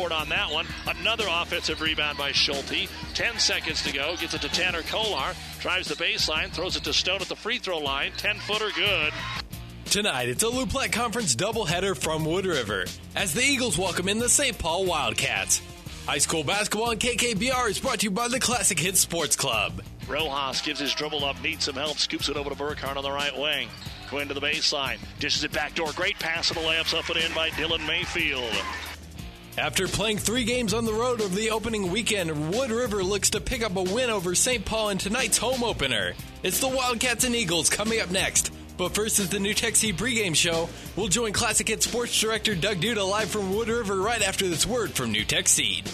board on that one. Another offensive rebound by Schulte. 10 seconds to go. Gets it to Tanner Kolar. Drives the baseline. Throws it to Stone at the free throw line. 10-footer good. Tonight, it's a Loup Platte Conference doubleheader from Wood River as the Eagles welcome in the St. Paul Wildcats. High school basketball and KKBR is brought to you by the Classic Hits Sports Club. Rojas gives his dribble up, needs some help, scoops it over to Burkhardt on the right wing. Going to the baseline, dishes it back door. Great pass and the layups up and in by Dylan Mayfield. After playing 3 games on the road over the opening weekend, Wood River looks to pick up a win over St. Paul in tonight's home opener. It's the Wildcats and Eagles coming up next. But first is the New Tech Seed pregame show. We'll join Classic Hits Sports Director Doug Duda live from Wood River right after this word from New Tech Seed.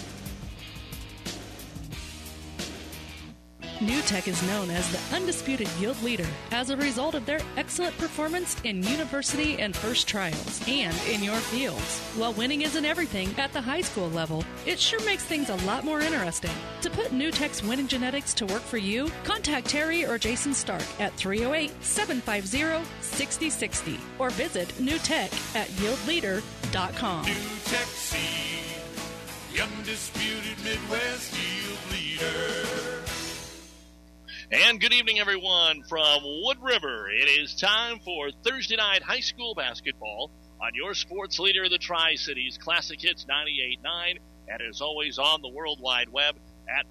New Tech is known as the undisputed yield leader as a result of their excellent performance in university and first trials and in your fields. While winning isn't everything at the high school level, it sure makes things a lot more interesting. To put New Tech's winning genetics to work for you, contact Terry or Jason Stark at 308-750-6060 or visit newtech at yieldleader.com. New Tech Seed, the undisputed Midwest yield leader. And good evening, everyone, from Wood River. It is time for Thursday night high school basketball on your sports leader of the Tri-Cities, Classic Hits 98.9, and as always on the World Wide Web at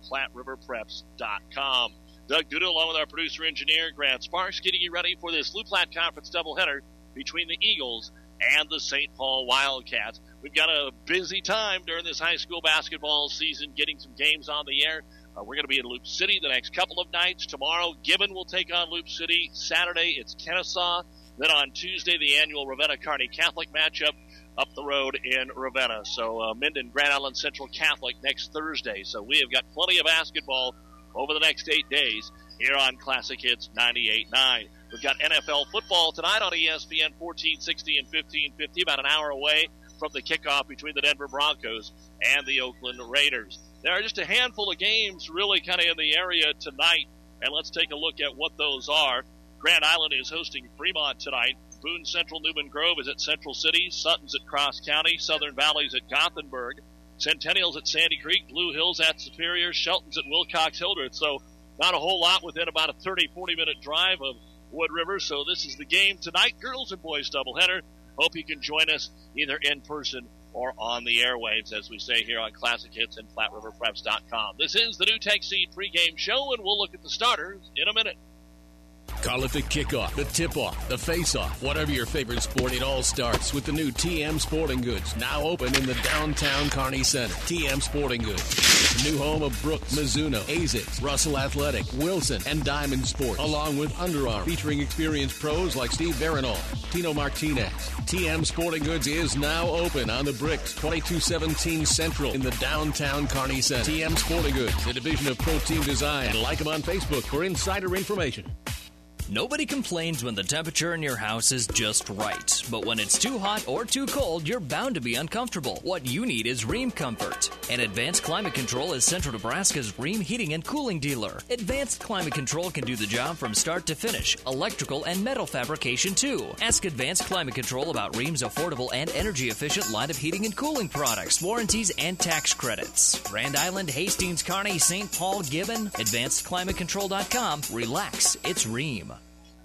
PlatteRiverPreps.com. Doug Duda, along with our producer-engineer, Grant Sparks, getting you ready for this Loup Platte Conference doubleheader between the Eagles and the St. Paul Wildcats. We've got a busy time during this high school basketball season getting some games on the air. We're going to be in Loup City the next couple of nights. Tomorrow, Gibbon will take on Loup City. Saturday, it's Kennesaw. Then on Tuesday, the annual Ravenna-Kearney Catholic matchup up the road in Ravenna. So Minden, Grand Island Central Catholic next Thursday. So we have got plenty of basketball over the next 8 days here on Classic Hits 98.9. We've got NFL football tonight on ESPN 1460 and 1550, about an hour away from the kickoff between the Denver Broncos and the Oakland Raiders. There are just a handful of games really kind of in the area tonight, and let's take a look at what those are. Grand Island is hosting Fremont tonight. Boone Central Newman Grove is at Central City. Sutton's at Cross County. Southern Valley's at Gothenburg. Centennial's at Sandy Creek. Blue Hills at Superior. Shelton's at Wilcox-Hildreth. So not a whole lot within about a 30, 40-minute drive of Wood River. So this is the game tonight, girls and boys doubleheader. Hope you can join us either in person or on the airwaves, as we say here on Classic Hits and PlatteRiverPreps.com. This is the New Tech Seed pregame show, and we'll look at the starters in a minute. Call it the kickoff, the tip-off, the face-off, whatever your favorite sport, it all starts with the new TM Sporting Goods, now open in the downtown Kearney Center. TM Sporting Goods, the new home of Brooke, Mizuno, ASICS, Russell Athletic, Wilson, and Diamond Sports, along with Under Armour, featuring experienced pros like Steve Veronal, Tino Martinez. TM Sporting Goods is now open on the bricks, 2217 Central in the downtown Kearney Center. TM Sporting Goods, a division of Pro Team Design. Like them on Facebook for insider information. Nobody complains when the temperature in your house is just right. But when it's too hot or too cold, you're bound to be uncomfortable. What you need is Rheem Comfort. And Advanced Climate Control is Central Nebraska's Rheem heating and cooling dealer. Advanced Climate Control can do the job from start to finish. Electrical and metal fabrication, too. Ask Advanced Climate Control about Rheem's affordable and energy-efficient line of heating and cooling products, warranties, and tax credits. Grand Island, Hastings, Kearney, St. Paul, Gibbon, AdvancedClimateControl.com. Relax, it's Rheem.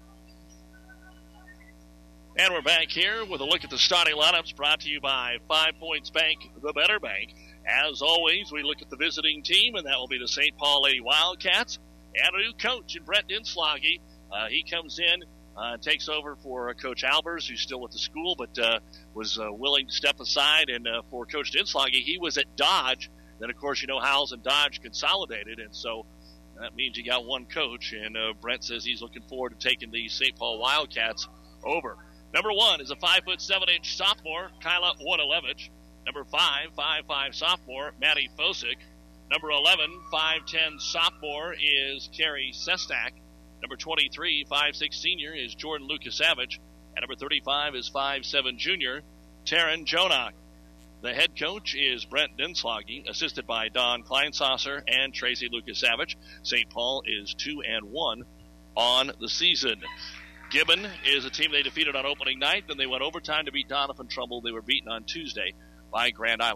And we're back here with a look at the starting lineups brought to you by 5 Points Bank, the better bank. As always, we look at the visiting team, and that will be the St. Paul Lady Wildcats. And a new coach in Brett Dinslage. He comes in and takes over for Coach Albers, who's still at the school, but was willing to step aside. And for Coach Dinslage, he was at Dodge. Then, of course, you know, Howells and Dodge consolidated, and so that means you got one coach. And Brett says he's looking forward to taking the St. Paul Wildcats over. Number 1 is a 5'7" sophomore, Kyla Wodalevich. Number 5, 5'5" sophomore, Maddie Fosick. Number 11, 5'10" sophomore is Carrie Sestak. Number 23, 5'6" senior is Jordan Lukasavich. And number 35 is 5'7" junior, Taryn Jonak. The head coach is Brent Dinslage, assisted by Don Kleinsasser and Tracy Lukasavich. St. Paul is 2-1 on the season. Gibbon is a team they defeated on opening night. Then they went overtime to beat Doniphan Trumbull. They were beaten on Tuesday by Grand Island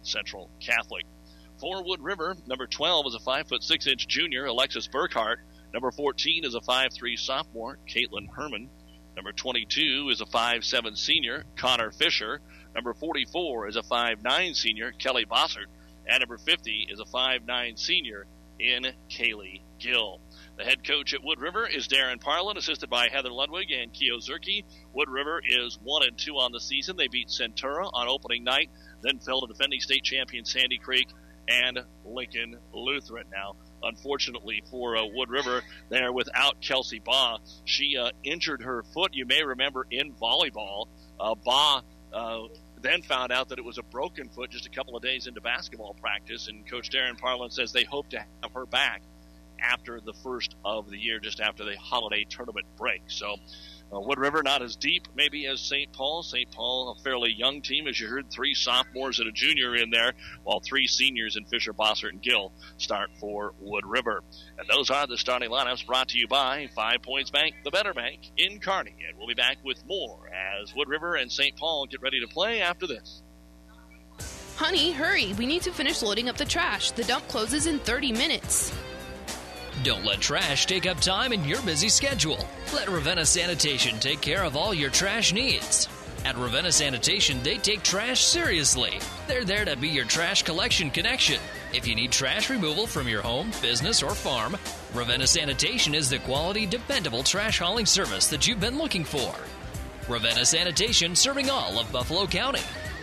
Central Catholic. For Wood River, number 12 is a 5'6" junior, Alexis Burkhart. Number 14 is a 5'3" sophomore, Caitlin Herman. Number 22 is a 5'7" senior, Connor Fisher. Number 44 is a 5'9" senior, Kelly Bossert. And number 50 is a 5'9" senior in Kaylee Gill. The head coach at Wood River is Darren Parlin, assisted by Heather Ludwig and Keo Zerke. Wood River is 1-2 on the season. They beat Centura on opening night, then fell to defending state champion Sandy Creek and Lincoln Lutheran. Now, unfortunately for Wood River, they're without Kelsey Baugh. She injured her foot, you may remember, in volleyball. Baugh then found out that it was a broken foot just a couple of days into basketball practice, and Coach Darren Parlin says they hope to have her back after the first of the year, just after the holiday tournament break. So Wood River not as deep maybe as St. Paul. St. Paul, a fairly young team, as you heard, 3 sophomores and a junior in there, while 3 seniors in Fisher, Bossert, and Gill start for Wood River. And those are the starting lineups brought to you by 5 Points Bank, the better bank in Kearney. And we'll be back with more as Wood River and St. Paul get ready to play after this. Honey, hurry. We need to finish loading up the trash. The dump closes in 30 minutes. Don't let trash take up time in your busy schedule. Let Ravenna Sanitation take care of all your trash needs. At Ravenna Sanitation, they take trash seriously. They're there to be your trash collection connection. If you need trash removal from your home, business, or farm, Ravenna Sanitation is the quality, dependable trash hauling service that you've been looking for. Ravenna Sanitation, serving all of Buffalo County.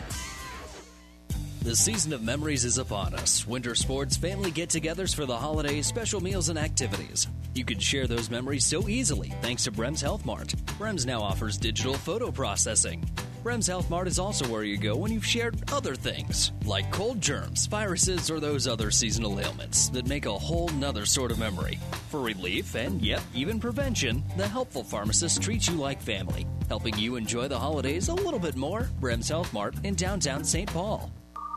The season of memories is upon us. Winter sports, family get-togethers for the holidays, special meals, and activities. You can share those memories so easily thanks to Brems Health Mart. Brems now offers digital photo processing. Brems Health Mart is also where you go when you've shared other things, like cold germs, viruses, or those other seasonal ailments that make a whole nother sort of memory. For relief and, yep, even prevention, the helpful pharmacist treats you like family, helping you enjoy the holidays a little bit more. Brems Health Mart in downtown St. Paul.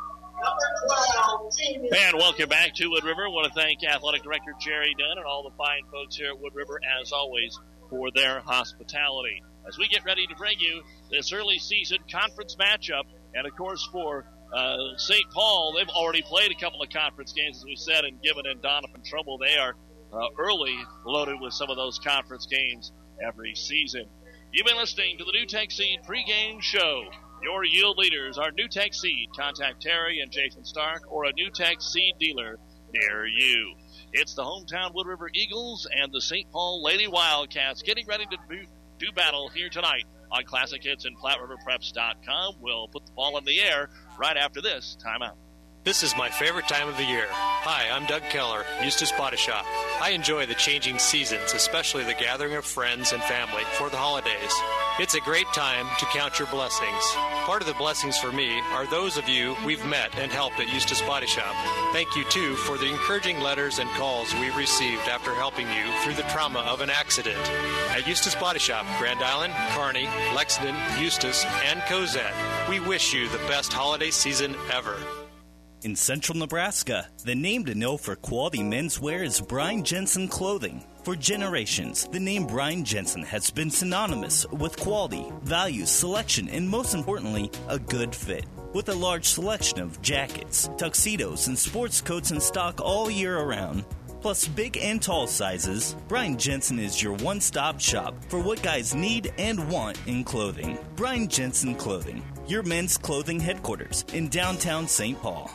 And welcome back to Wood River. I want to thank Athletic Director Jerry Dunn and all the fine folks here at Wood River, as always, for their hospitality. As we get ready to bring you this early season conference matchup, and of course for St. Paul, they've already played a couple of conference games, as we said, and Gibbon and Donovan Trumbull, they are early loaded with some of those conference games every season. You've been listening to the NewTek Seed pregame show. Your yield leaders are NewTek Seed. Contact Terry and Jason Stark or a NewTek Seed dealer near you. It's the hometown Wood River Eagles and the St. Paul Lady Wildcats getting ready to do battle here tonight on Classic Hits and PlatteRiverPreps.com. We'll put the ball in the air right after this timeout. This is my favorite time of the year. Hi, I'm Doug Keller, Eustis Body Shop. I enjoy the changing seasons, especially the gathering of friends and family for the holidays. It's a great time to count your blessings. Part of the blessings for me are those of you we've met and helped at Eustis Body Shop. Thank you, too, for the encouraging letters and calls we've received after helping you through the trauma of an accident. At Eustis Body Shop, Grand Island, Kearney, Lexington, Eustis, and Cozad, we wish you the best holiday season ever. In central Nebraska, the name to know for quality menswear is Brian Jensen Clothing. For generations, the name Brian Jensen has been synonymous with quality, value, selection, and most importantly, a good fit. With a large selection of jackets, tuxedos, and sports coats in stock all year around, plus big and tall sizes, Brian Jensen is your one-stop shop for what guys need and want in clothing. Brian Jensen Clothing, your men's clothing headquarters in downtown St. Paul.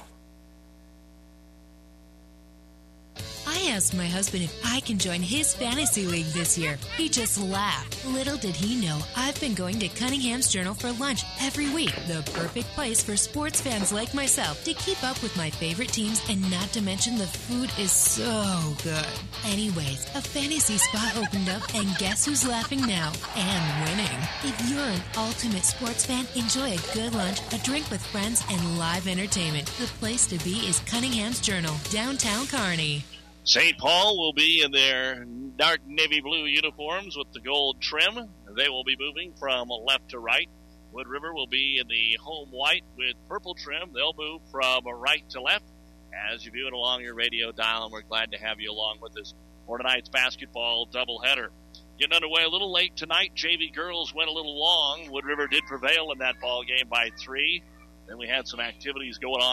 I asked my husband if I can join his fantasy league this year. He just laughed. Little did he know, I've been going to Cunningham's Journal for lunch every week. The perfect place for sports fans like myself to keep up with my favorite teams, and not to mention the food is so good. Anyways, a fantasy spot opened up, and guess who's laughing now? And winning. If you're an ultimate sports fan, enjoy a good lunch, a drink with friends, and live entertainment. The place to be is Cunningham's Journal, downtown Kearney. St. Paul will be in their dark navy blue uniforms with the gold trim. They will be moving from left to right. Wood River will be in the home white with purple trim. They'll move from right to left as you view it along your radio dial, and we're glad to have you along with us for tonight's basketball doubleheader. Getting underway a little late tonight. JV girls went a little long. Wood River did prevail in that ball game by 3. Then we had some activities going on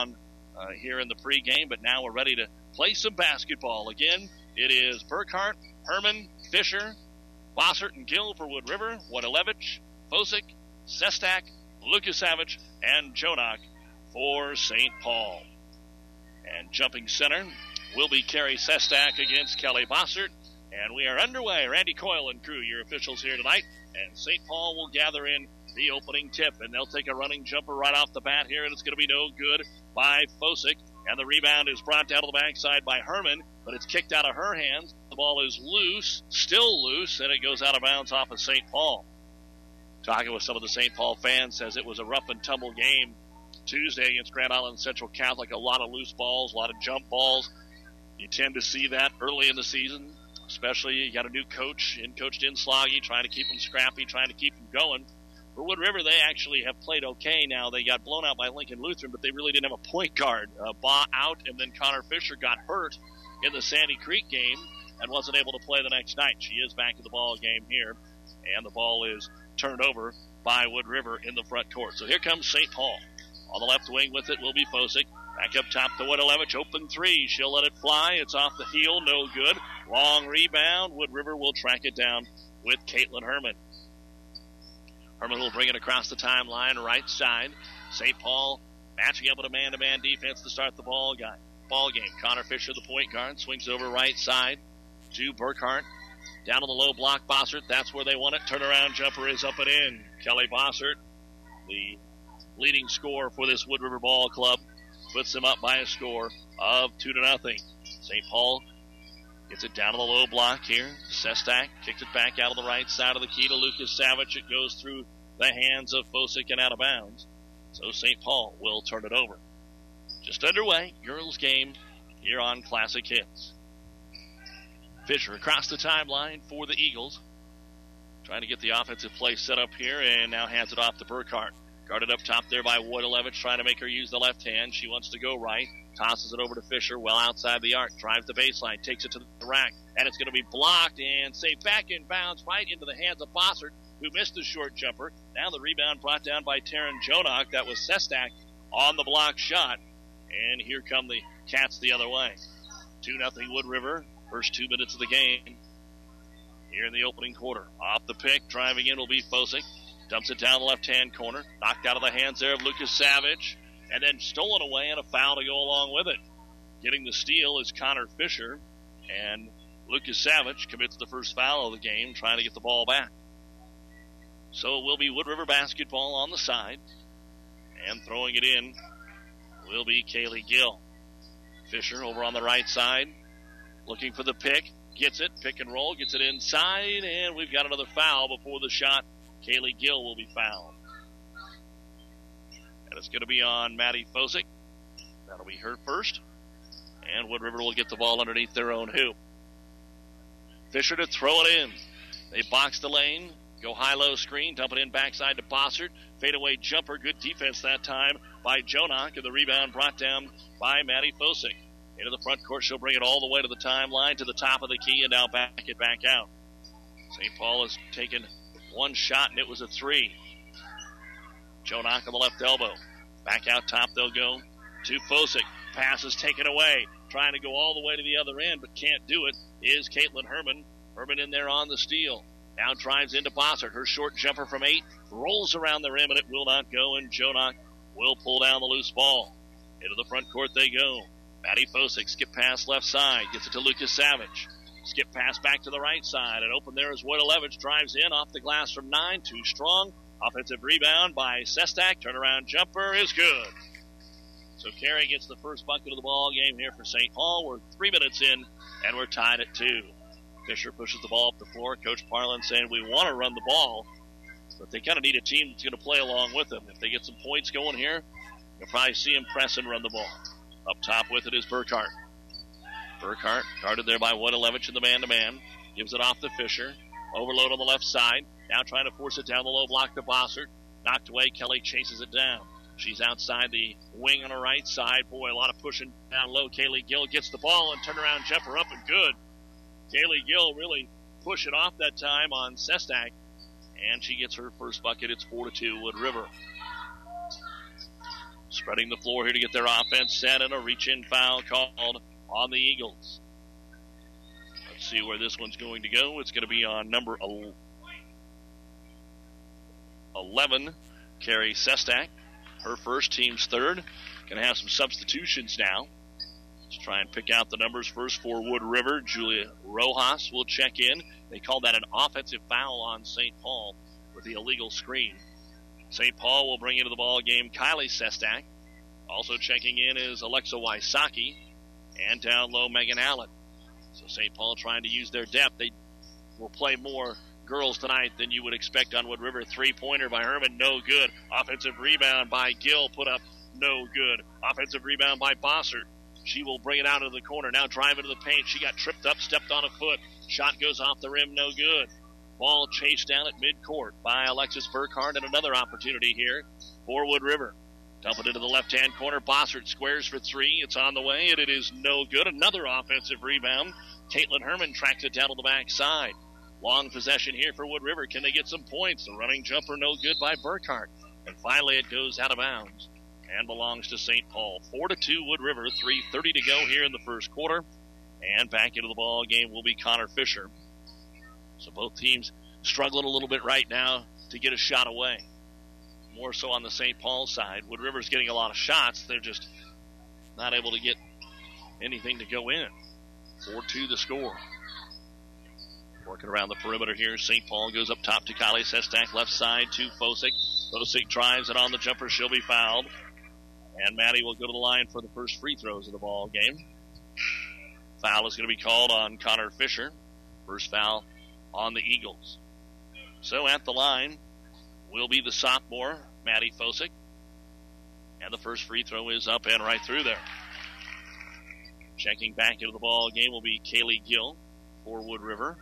here in the pregame, but now we're ready to play some basketball. Again, it is Burkhart, Herman, Fisher, Bossert, and Gill for Wood River, Wadilevich, Fosick, Sestak, Lukasavich, and Jonak for St. Paul. And jumping center will be Carrie Sestak against Kelly Bossert. And we are underway. Randy Coyle and crew, your officials here tonight. And St. Paul will gather in the opening tip. And they'll take a running jumper right off the bat here. And it's going to be no good by Fosick. And the rebound is brought down to the backside by Herman. But it's kicked out of her hands. The ball is loose, still loose. And it goes out of bounds off of St. Paul. Talking with some of the St. Paul fans, says it was a rough and tumble game Tuesday against Grand Island Central Catholic. A lot of loose balls, a lot of jump balls. You tend to see that early in the season. Especially, you got a new coach, coached in Sloggy, trying to keep them scrappy, trying to keep them going. For Wood River, they actually have played okay now. They got blown out by Lincoln Lutheran, but they really didn't have a point guard. Baugh out, and then Connor Fisher got hurt in the Sandy Creek game and wasn't able to play the next night. She is back in the ball game here, and the ball is turned over by Wood River in the front court. So here comes St. Paul. On the left wing with it will be Fosick. Back up top to Wadilevich, open three. She'll let it fly. It's off the heel, no good. Long rebound. Wood River will track it down with Caitlin Herman. Herman will bring it across the timeline, right side. St. Paul matching up with a man-to-man defense to start the ball game. Connor Fisher, the point guard, swings over right side to Burkhart. Down on the low block, Bossert. That's where they want it. Turnaround jumper is up and in. Kelly Bossert, the leading scorer for this Wood River Ball Club, puts them up by a score of 2-0. St. Paul gets it down on the low block here. Sestak kicks it back out of the right side of the key to Lucas Savage. It goes through the hands of Fosick and out of bounds. So St. Paul will turn it over. Just underway, girls game here on Classic Hits. Fisher across the timeline for the Eagles. Trying to get the offensive play set up here and now hands it off to Burkhart. Guarded up top there by Wadilevich, trying to make her use the left hand. She wants to go right. Tosses it over to Fisher, well outside the arc. Drives the baseline, takes it to the rack. And it's going to be blocked and saved back in bounds right into the hands of Bossert, who missed the short jumper. Now the rebound brought down by Taryn Jonak. That was Sestak on the block shot. And here come the Cats the other way. 2-0 Wood River. First 2 minutes of the game here in the opening quarter. Off the pick, driving in will be Fosick. Dumps it down the left-hand corner. Knocked out of the hands there of Lucas Savage. And then stolen away and a foul to go along with it. Getting the steal is Connor Fisher. And Lucas Savage commits the first foul of the game, trying to get the ball back. So it will be Wood River basketball on the side. And throwing it in will be Kaylee Gill. Fisher over on the right side. Looking for the pick. Gets it. Pick and roll. Gets it inside. And we've got another foul before the shot. Kaylee Gill will be fouled. And it's going to be on Maddie Fosick. That'll be her first. And Wood River will get the ball underneath their own hoop. Fisher to throw it in. They box the lane. Go high-low screen. Dump it in backside to Bossert. Fadeaway jumper. Good defense that time by Jonak. And the rebound brought down by Maddie Fosick. Into the front court. She'll bring it all the way to the timeline, to the top of the key, and now back it back out. St. Paul has taken one shot, and it was a three. Jonak on the left elbow. Back out top they'll go to Fosick. Pass is taken away. Trying to go all the way to the other end, but can't do it, is Caitlin Herman. Herman in there on the steal. Now drives into Bossert. Her short jumper from 8 rolls around the rim, and it will not go, and Jonak will pull down the loose ball. Into the front court they go. Maddie Fosick, skip pass left side, gets it to Lucas Savage. Skip pass back to the right side, and open there is Wadilevich. Drives in off the glass from 9, too strong. Offensive rebound by Sestak. Turnaround jumper is good. So Carey gets the first bucket of the ball game here for St. Paul. We're 3 minutes in, and we're tied at 2. Fisher pushes the ball up the floor. Coach Parlin saying we want to run the ball, but they kind of need a team that's going to play along with them. If they get some points going here, you'll probably see him press and run the ball. Up top with it is Burkhart. Burkhart guarded there by Wadilevich in the man-to-man. Gives it off to Fisher. Overload on the left side. Now trying to force it down the low block to Bossert. Knocked away. Kelly chases it down. She's outside the wing on her right side. Boy, a lot of pushing down low. Kaylee Gill gets the ball and turnaround jumper up and good. Kaylee Gill really pushed it off that time on Sestak. And she gets her first bucket. It's 4-2 Wood River. spreading the floor here to get their offense set, and a reach-in foul called on the Eagles. Let's see where this one's going to go. It's going to be on number 11, Carrie Sestak. Her first, team's third. Going to have some substitutions now. Let's try and pick out the numbers first for Wood River. Julia Rojas will check in. They called that an offensive foul on St. Paul with the illegal screen. St. Paul will bring into the ball game Kylie Sestak. Also checking in is Alexa Wysocki, and down low Megan Allen. So St. Paul trying to use their depth. They will play more girls tonight than you would expect on Wood River. Three-pointer by Herman, no good. Offensive rebound by Gill, put up, no good. Offensive rebound by Bossert. She will bring it out into the corner. Now drive into the paint. She got tripped up, stepped on a foot. Shot goes off the rim, no good. Ball chased down at midcourt by Alexis Burkhardt, and another opportunity here for Wood River. Dump it into the left-hand corner. Bossert squares for three. It's on the way, and it is no good. Another offensive rebound. Caitlin Herman tracks it down to the backside. Long possession here for Wood River. Can they get some points? The running jumper no good by Burkhardt. And finally it goes out of bounds and belongs to St. Paul. 4-2 Wood River. 3:30 to go here in the first quarter. And back into the ball game will be Connor Fisher. So both teams struggling a little bit right now to get a shot away. More so on the St. Paul side. Wood River's getting a lot of shots. They're just not able to get anything to go in. 4-2 the score. Working around the perimeter here. St. Paul goes up top to Kylie Sestak. Left side to Fosick. Fosick drives it on the jumper. She'll be fouled. And Maddie will go to the line for the first free throws of the ball game. Foul is going to be called on Connor Fisher. First foul on the Eagles. So at the line will be the sophomore, Maddie Fosick. And the first free throw is up and right through there. Checking back into the ball game will be Kaylee Gill for Wood River.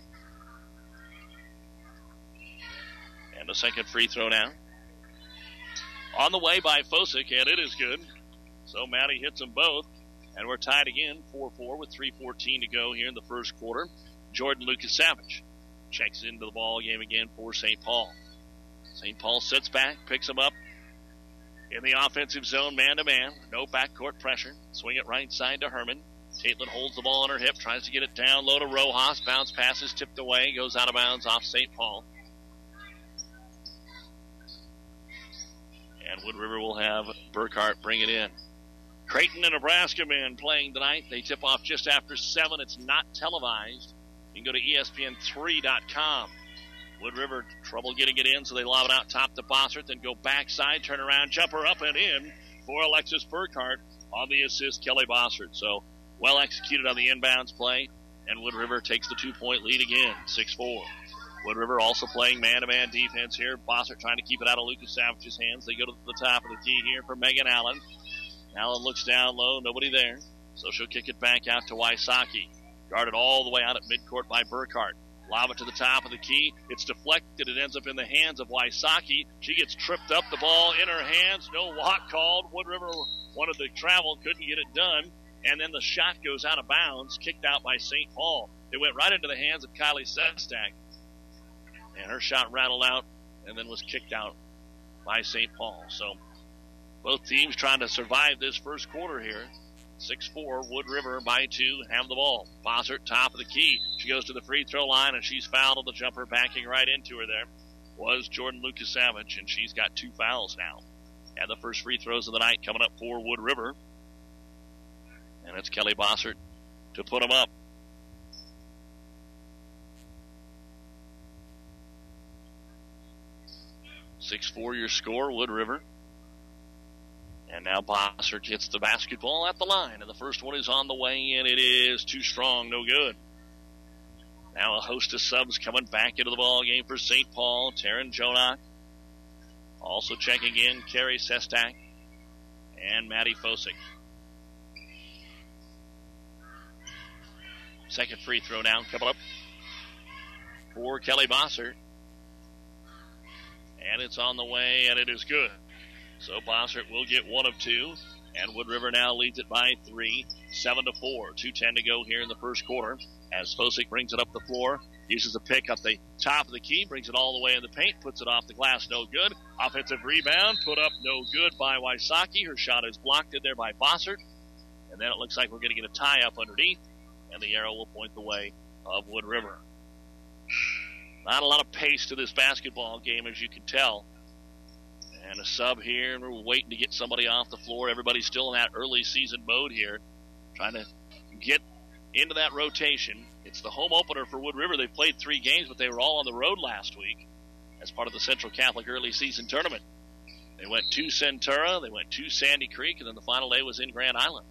And the second free throw now. On the way by Fosick, and it is good. So Maddie hits them both. And we're tied again, 4-4 with 3:14 to go here in the first quarter. Jordan Lucas-Savage checks into the ball game again for St. Paul. St. Paul sits back, picks him up in the offensive zone, man-to-man. No backcourt pressure. Swing it right side to Herman. Caitlin holds the ball on her hip, tries to get it down low to Rojas. Bounce passes, tipped away, goes out of bounds off St. Paul. And Wood River will have Burkhardt bring it in. Creighton and Nebraska men playing tonight. They tip off just after 7. It's not televised. You can go to ESPN3.com. Wood River, trouble getting it in, so they lob it out top to Bossert, then go backside, turn around, jumper up and in for Alexis Burkhardt. On the assist, Kelly Bossert. So well executed on the inbounds play, and Wood River takes the 2-point lead again, 6-4. Wood River also playing man-to-man defense here. Bossert trying to keep it out of Lucas Savage's hands. They go to the top of the key here for Megan Allen. Allen looks down low, nobody there. So she'll kick it back out to Wysocki. Guarded all the way out at midcourt by Burkhardt. Lob it to the top of the key. It's deflected. It ends up in the hands of Wysocki. She gets tripped up. The ball in her hands. No walk called. Wood River wanted to travel. Couldn't get it done. And then the shot goes out of bounds. Kicked out by St. Paul. It went right into the hands of Kylie Sestak. And her shot rattled out and then was kicked out by St. Paul. So both teams trying to survive this first quarter here. 6-4, Wood River by 2, have the ball. Bossert, top of the key. She goes to the free throw line, and she's fouled on the jumper. Backing right into her there was Jordan Lucas-Savage, and she's got 2 fouls now. And the first free throws of the night coming up for Wood River. And it's Kelly Bossert to put them up. .6-4 your score, Wood River. And now Bossert gets the basketball at the line. And the first one is on the way in. It is too strong, no good. Now a host of subs coming back into the ball game for St. Paul. Taryn Jonak. Also checking in, Carrie Sestak and Maddie Fosick. Second free throw now coming up for Kelly Bossert. And it's on the way, and it is good. So Bossert will get 1 of 2, and Wood River now leads it by 3, 7-4. 2:10 to go here in the first quarter as Fosick brings it up the floor Uses a pick up the top of the key, brings it all the way in the paint, puts it off the glass, no good. Offensive rebound, put up no good by Wysocki. Her shot is blocked in there by Bossert. And then it looks like we're going to get a tie-up underneath, and the arrow will point the way of Wood River. Not a lot of pace to this basketball game, as you can tell. And a sub here, and we're waiting to get somebody off the floor. Everybody's still in that early season mode here, trying to get into that rotation. It's the home opener for Wood River. They played 3 games, but they were all on the road last week as part of the Central Catholic early season tournament. They went to Centura, they went to Sandy Creek, and then the final day was in Grand Island.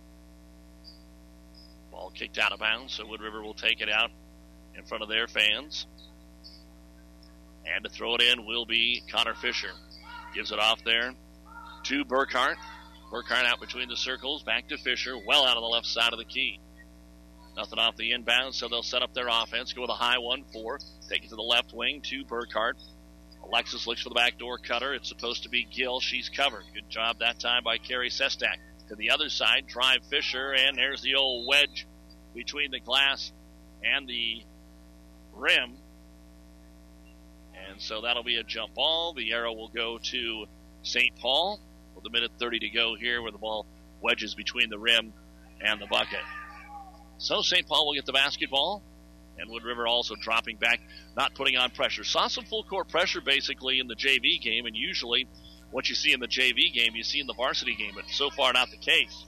Ball kicked out of bounds, so Wood River will take it out in front of their fans. And to throw it in will be Connor Fisher. Gives it off there to Burkhart. Burkhart out between the circles, back to Fisher, well out on the left side of the key. Nothing off the inbound, so they'll set up their offense. Go with a high 1-4. Take it to the left wing to Burkhart. Alexis looks for the backdoor cutter. It's supposed to be Gill. She's covered. Good job that time by Carrie Sestak. To the other side, drive Fisher, and there's the old wedge between the glass and the rim. And so that'll be a jump ball. The arrow will go to St. Paul with a minute 30 to go here, where the ball wedges between the rim and the bucket. So St. Paul will get the basketball, and Wood River also dropping back, not putting on pressure. Saw some full court pressure basically in the JV game, and usually what you see in the JV game, you see in the varsity game, but so far not the case.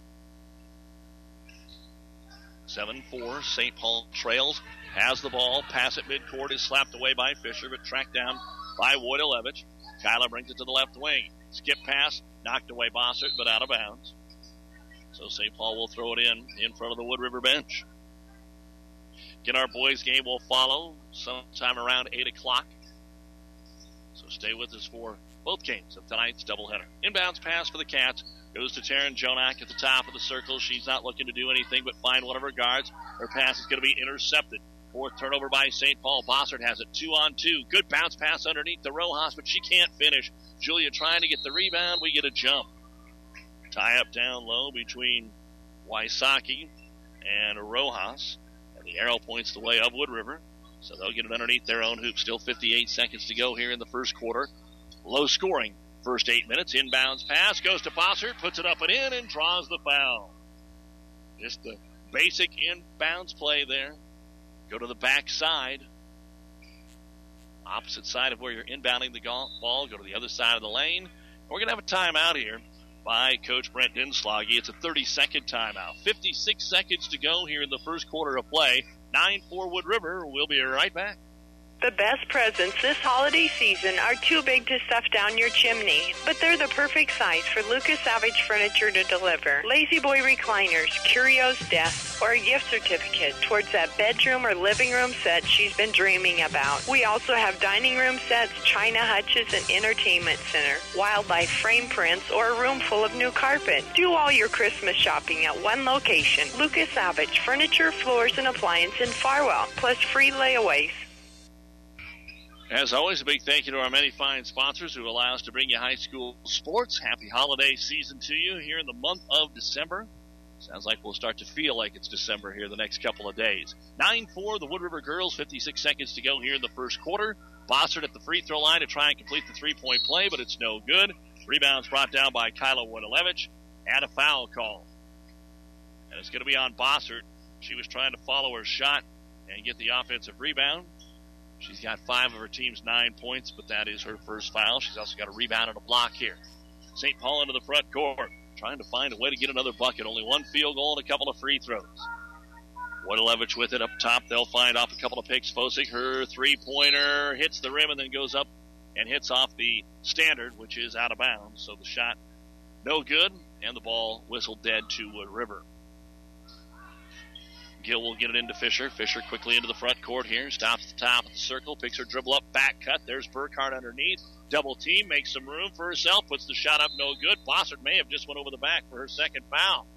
7-4, St. Paul trails, has the ball, pass at midcourt is slapped away by Fisher, but tracked down by Wojtolewicz. Kyla brings it to the left wing. Skip pass, knocked away Bossert, but out of bounds. So St. Paul will throw it in front of the Wood River bench. Again, our boys game will follow sometime around 8 o'clock. So stay with us for both games of tonight's doubleheader. Inbounds pass for the Cats. Goes to Taryn Jonak at the top of the circle. She's not looking to do anything but find one of her guards. Her pass is going to be intercepted. 4th turnover by St. Paul. Bossert has it 2-on-2. Good bounce pass underneath the Rojas, but she can't finish. Julia trying to get the rebound. We get a jump. Tie up down low between Wysocki and Rojas. And the arrow points the way of Wood River. So they'll get it underneath their own hoop. Still 58 seconds to go here in the first quarter. Low scoring first 8 minutes. Inbounds pass goes to Bossert, puts it up and in, and draws the foul. Just the basic inbounds play there. Go to the back side. Opposite side of where you're inbounding the ball. Go to the other side of the lane. And we're going to have a timeout here by Coach Brent Dinslaggy. It's a 30-second timeout. 56 seconds to go here in the first quarter of play. 9-4 Wood River. We'll be right back. The best presents this holiday season are too big to stuff down your chimney, but they're the perfect size for Lucas Savage Furniture to deliver. Lazy Boy recliners, curios desks, or a gift certificate towards that bedroom or living room set she's been dreaming about. We also have dining room sets, china hutches, and entertainment center, wildlife frame prints, or a room full of new carpet. Do all your Christmas shopping at one location. Lucas Savage Furniture, Floors, and Appliance in Farwell, plus free layaways. As always, a big thank you to our many fine sponsors who allow us to bring you high school sports. Happy holiday season to you here in the month of December. Sounds like we'll start to feel like it's December here the next couple of days. 9-4, the Wood River girls, 56 seconds to go here in the first quarter. Bossert at the free throw line to try and complete the three-point play, but it's no good. Rebounds brought down by Kyla Wojtolewicz, and a foul call. And it's going to be on Bossert. She was trying to follow her shot and get the offensive rebound. She's got 5 of her team's 9 points, but that is her first foul. She's also got a rebound and a block here. St. Paul into the front court, trying to find a way to get another bucket. Only one field goal and a couple of free throws. Wojtolewicz with it up top. They'll find off a couple of picks. Fosig, her three-pointer, hits the rim and then goes up and hits off the standard, which is out of bounds. So the shot no good, and the ball whistled dead to Wood River. Gill will get it into Fisher. Fisher quickly into the front court here. Stops at the top of the circle. Picks her dribble up. Back cut. There's Burkhart underneath. Double team. Makes some room for herself. Puts the shot up. No good. Bossert may have just went over the back for her second foul.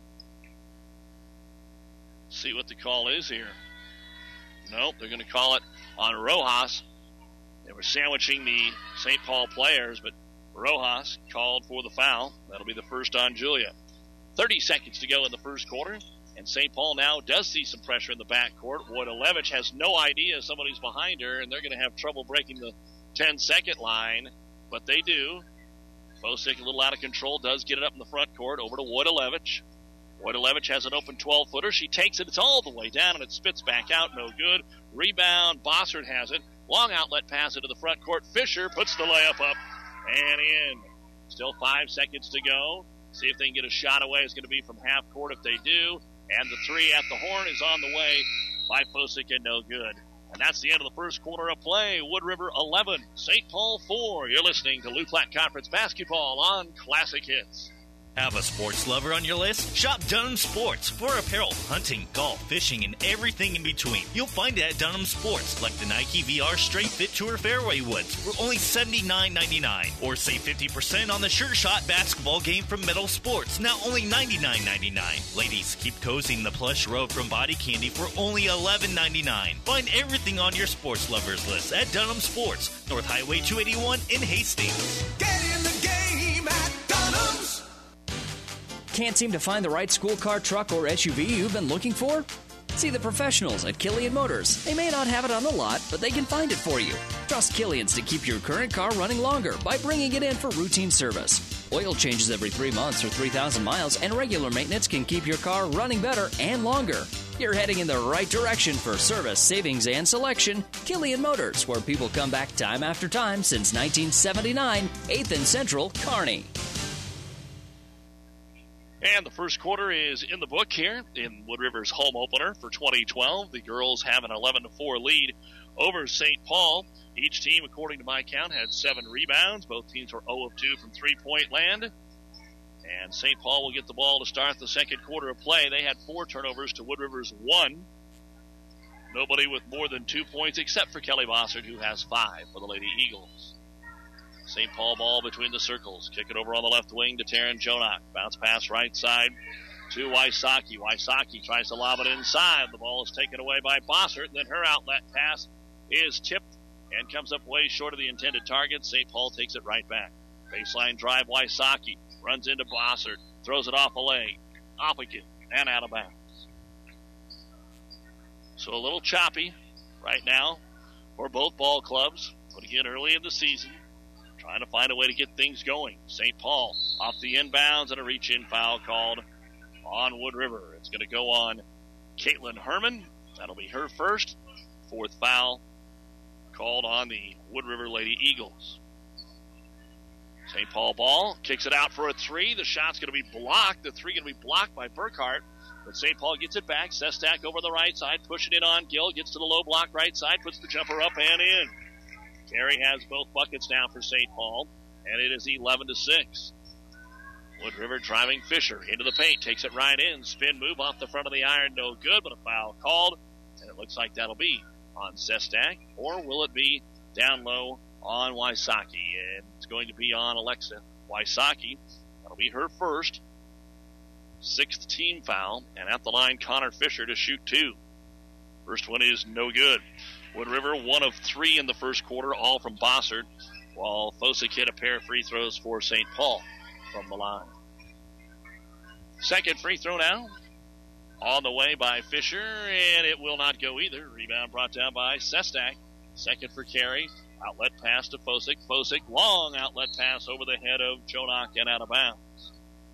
See what the call is here. Nope. They're going to call it on Rojas. They were sandwiching the St. Paul players, but Rojas called for the foul. That'll be the first on Julia. 30 seconds to go in the first quarter. And St. Paul now does see some pressure in the backcourt. Wojtelewicz has no idea somebody's behind her, and they're going to have trouble breaking the 10-second line, but they do. Fosick, a little out of control, does get it up in the front court over to Wojtelewicz. Wojtelewicz has an open 12-footer. She takes it. It's all the way down, and it spits back out. No good. Rebound. Bossert has it. Long outlet pass into the front court. Fisher puts the layup up and in. Still 5 seconds to go. See if they can get a shot away. It's going to be from half court if they do. And the three at the horn is on the way by Fosick and no good. And that's the end of the first quarter of play. Wood River 11, St. Paul 4. You're listening to Lou Platte Conference Basketball on Classic Hits. Have a sports lover on your list? Shop Dunham Sports for apparel, hunting, golf, fishing, and everything in between. You'll find it at Dunham Sports, like the Nike VR Straight Fit Tour Fairway Woods for only $79.99. Or save 50% on the Sure Shot basketball game from Metal Sports, now only $99.99. Ladies, keep cozying the plush robe from Body Candy for only $11.99. Find everything on your sports lovers list at Dunham Sports, North Highway 281 in Hastings. Get in the game at Dunham's. Can't seem to find the right school car, truck, or SUV you've been looking for? See the professionals at Killian Motors. They may not have it on the lot, but they can find it for you. Trust Killian's to keep your current car running longer by bringing it in for routine service. Oil changes every 3 months or 3,000 miles, and regular maintenance can keep your car running better and longer. You're heading in the right direction for service, savings, and selection. Killian Motors, where people come back time after time since 1979, 8th and Central, Kearney. And the first quarter is in the book here in Wood River's home opener for 2012. The girls have an 11-4 lead over St. Paul. Each team, according to my count, had 7 rebounds. Both teams were 0 of 2 from three-point land. And St. Paul will get the ball to start the second quarter of play. They had 4 turnovers to Wood River's 1. Nobody with more than 2 points except for Kelly Bossert, who has 5 for the Lady Eagles. St. Paul ball between the circles. Kick it over on the left wing to Taryn Jonak. Bounce pass right side to Wysocki. Wysocki tries to lob it inside. The ball is taken away by Bossert. Then her outlet pass is tipped and comes up way short of the intended target. St. Paul takes it right back. Baseline drive, Wysocki runs into Bossert. Throws it off a leg. Off again and out of bounds. So a little choppy right now for both ball clubs. But again, early in the season, trying to find a way to get things going. St. Paul off the inbounds and a reach-in foul called on Wood River. It's going to go on Caitlin Herman. That'll be her first. 4th foul called on the Wood River Lady Eagles. St. Paul ball kicks it out for a 3. The shot's going to be blocked. The 3 going to be blocked by Burkhart. But St. Paul gets it back. Sestak over the right side, pushing it on Gill. Gets to the low block right side, puts the jumper up and in. Terry has both buckets now for St. Paul, and it is 11-6. Wood River driving Fisher into the paint, takes it right in. Spin move off the front of the iron, no good, but a foul called. And it looks like that'll be on Sestak, or will it be down low on Wysocki? And it's going to be on Alexa Wysocki. That'll be her first. 6th team foul, and at the line, Connor Fisher to shoot 2. First one is no good. Wood River, 1 of 3 in the first quarter, all from Bossert, while Fosick hit a pair of free throws for St. Paul from the line. Second free throw now, on the way by Fisher, and it will not go either. Rebound brought down by Sestak. Second for Carey. Outlet pass to Fosick. Fosick, long outlet pass over the head of Jonak and out of bounds.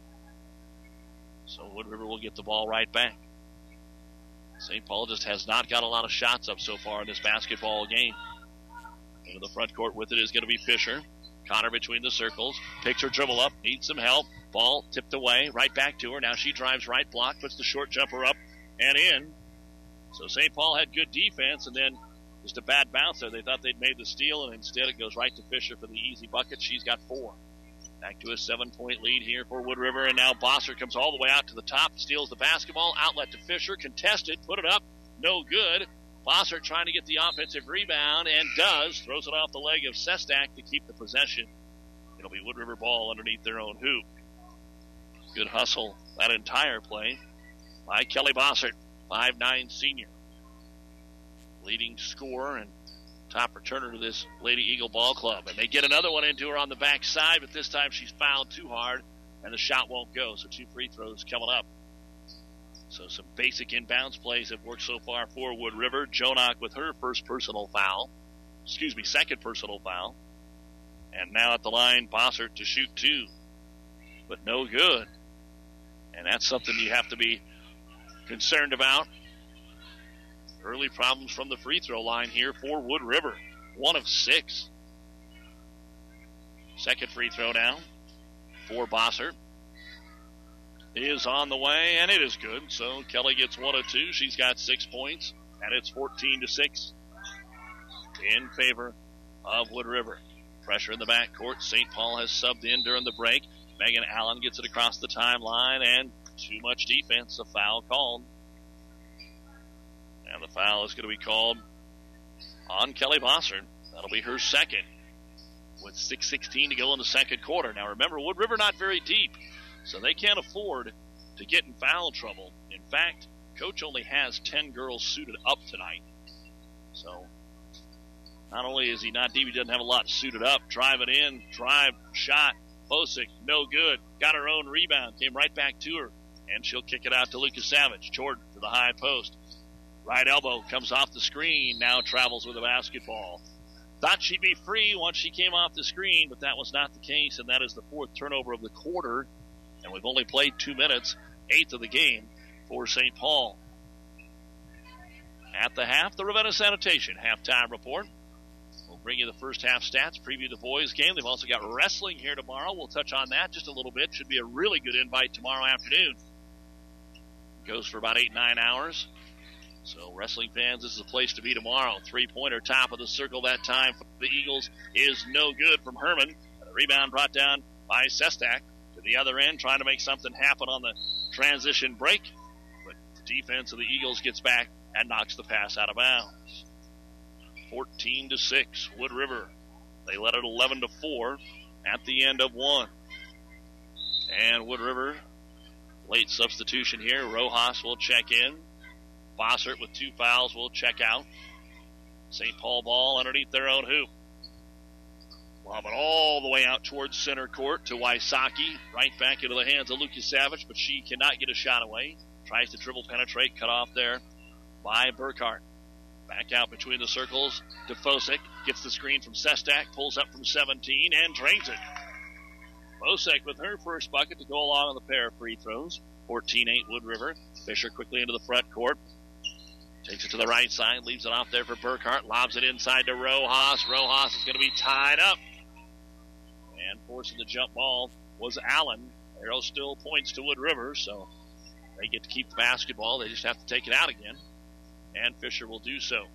So Wood River will get the ball right back. St. Paul just has not got a lot of shots up so far in this basketball game. Into the front court with it is going to be Fisher. Connor between the circles. Picks her dribble up. Needs some help. Ball tipped away. Right back to her. Now she drives right block. Puts the short jumper up and in. So St. Paul had good defense and then just a bad bounce there. They thought they'd made the steal and instead it goes right to Fisher for the easy bucket. She's got 4. Back to a 7-point lead here for Wood River, and now Bossert comes all the way out to the top, steals the basketball, outlet to Fisher, contested, put it up, no good. Bossert trying to get the offensive rebound, and does, throws it off the leg of Sestak to keep the possession. It'll be Wood River ball underneath their own hoop. Good hustle that entire play by Kelly Bossert, 5'9" senior. Leading scorer and top returner to this Lady Eagle ball club. And they get another one into her on the backside, but this time she's fouled too hard, and the shot won't go. So 2 free throws coming up. So some basic inbounds plays have worked so far for Wood River. Jonak with her second personal foul. And now at the line, Bossert to shoot 2. But no good. And that's something you have to be concerned about. Early problems from the free throw line here for Wood River. 1 of 6. Second free throw now for Bossert is on the way, and it is good. So Kelly gets 1 of 2. She's got 6 points, and it's 14-6 in favor of Wood River. Pressure in the backcourt. St. Paul has subbed in during the break. Megan Allen gets it across the timeline, and too much defense. A foul called. And the foul is going to be called on Kelly Bossert. That'll be her second with 6:16 to go in the second quarter. Now remember, Wood River not very deep, so they can't afford to get in foul trouble. In fact, Coach only has 10 girls suited up tonight. So not only is he not deep, he doesn't have a lot suited up. Drive it in, shot. Bosick, no good. Got her own rebound, came right back to her, and she'll kick it out to Lucas Savage. Jordan to the high post. Right elbow comes off the screen, now travels with the basketball. Thought she'd be free once she came off the screen, but that was not the case, and that is the 4th turnover of the quarter. And we've only played 2 minutes, 8th of the game for St. Paul. At the half, the Ravenna Sanitation halftime report. We'll bring you the first half stats, preview the boys' game. They've also got wrestling here tomorrow. We'll touch on that just a little bit. Should be a really good invite tomorrow afternoon. Goes for about 8-9 hours. So, wrestling fans, this is a place to be tomorrow. 3-pointer top of the circle that time for the Eagles is no good from Herman. And the rebound brought down by Sestak to the other end, trying to make something happen on the transition break. But the defense of the Eagles gets back and knocks the pass out of bounds. 14-6, Wood River. They led it 11-4 at the end of 1. And Wood River, late substitution here. Rojas will check in. Bossert with 2 fouls will check out. St. Paul ball underneath their own hoop. Lob it all the way out towards center court to Wysocki. Right back into the hands of Lucas Savage, but she cannot get a shot away. Tries to dribble penetrate, cut off there by Burkhart. Back out between the circles to Fosick. Gets the screen from Sestak, pulls up from 17, and drains it. Fosick with her first bucket to go along with a pair of free throws. 14-8 Wood River. Fisher quickly into the front court. Takes it to the right side, leaves it off there for Burkhart, lobs it inside to Rojas. Rojas is going to be tied up. And forcing the jump ball was Allen. Arrow still points to Wood River, so they get to keep the basketball. They just have to take it out again. And Fisher will do so.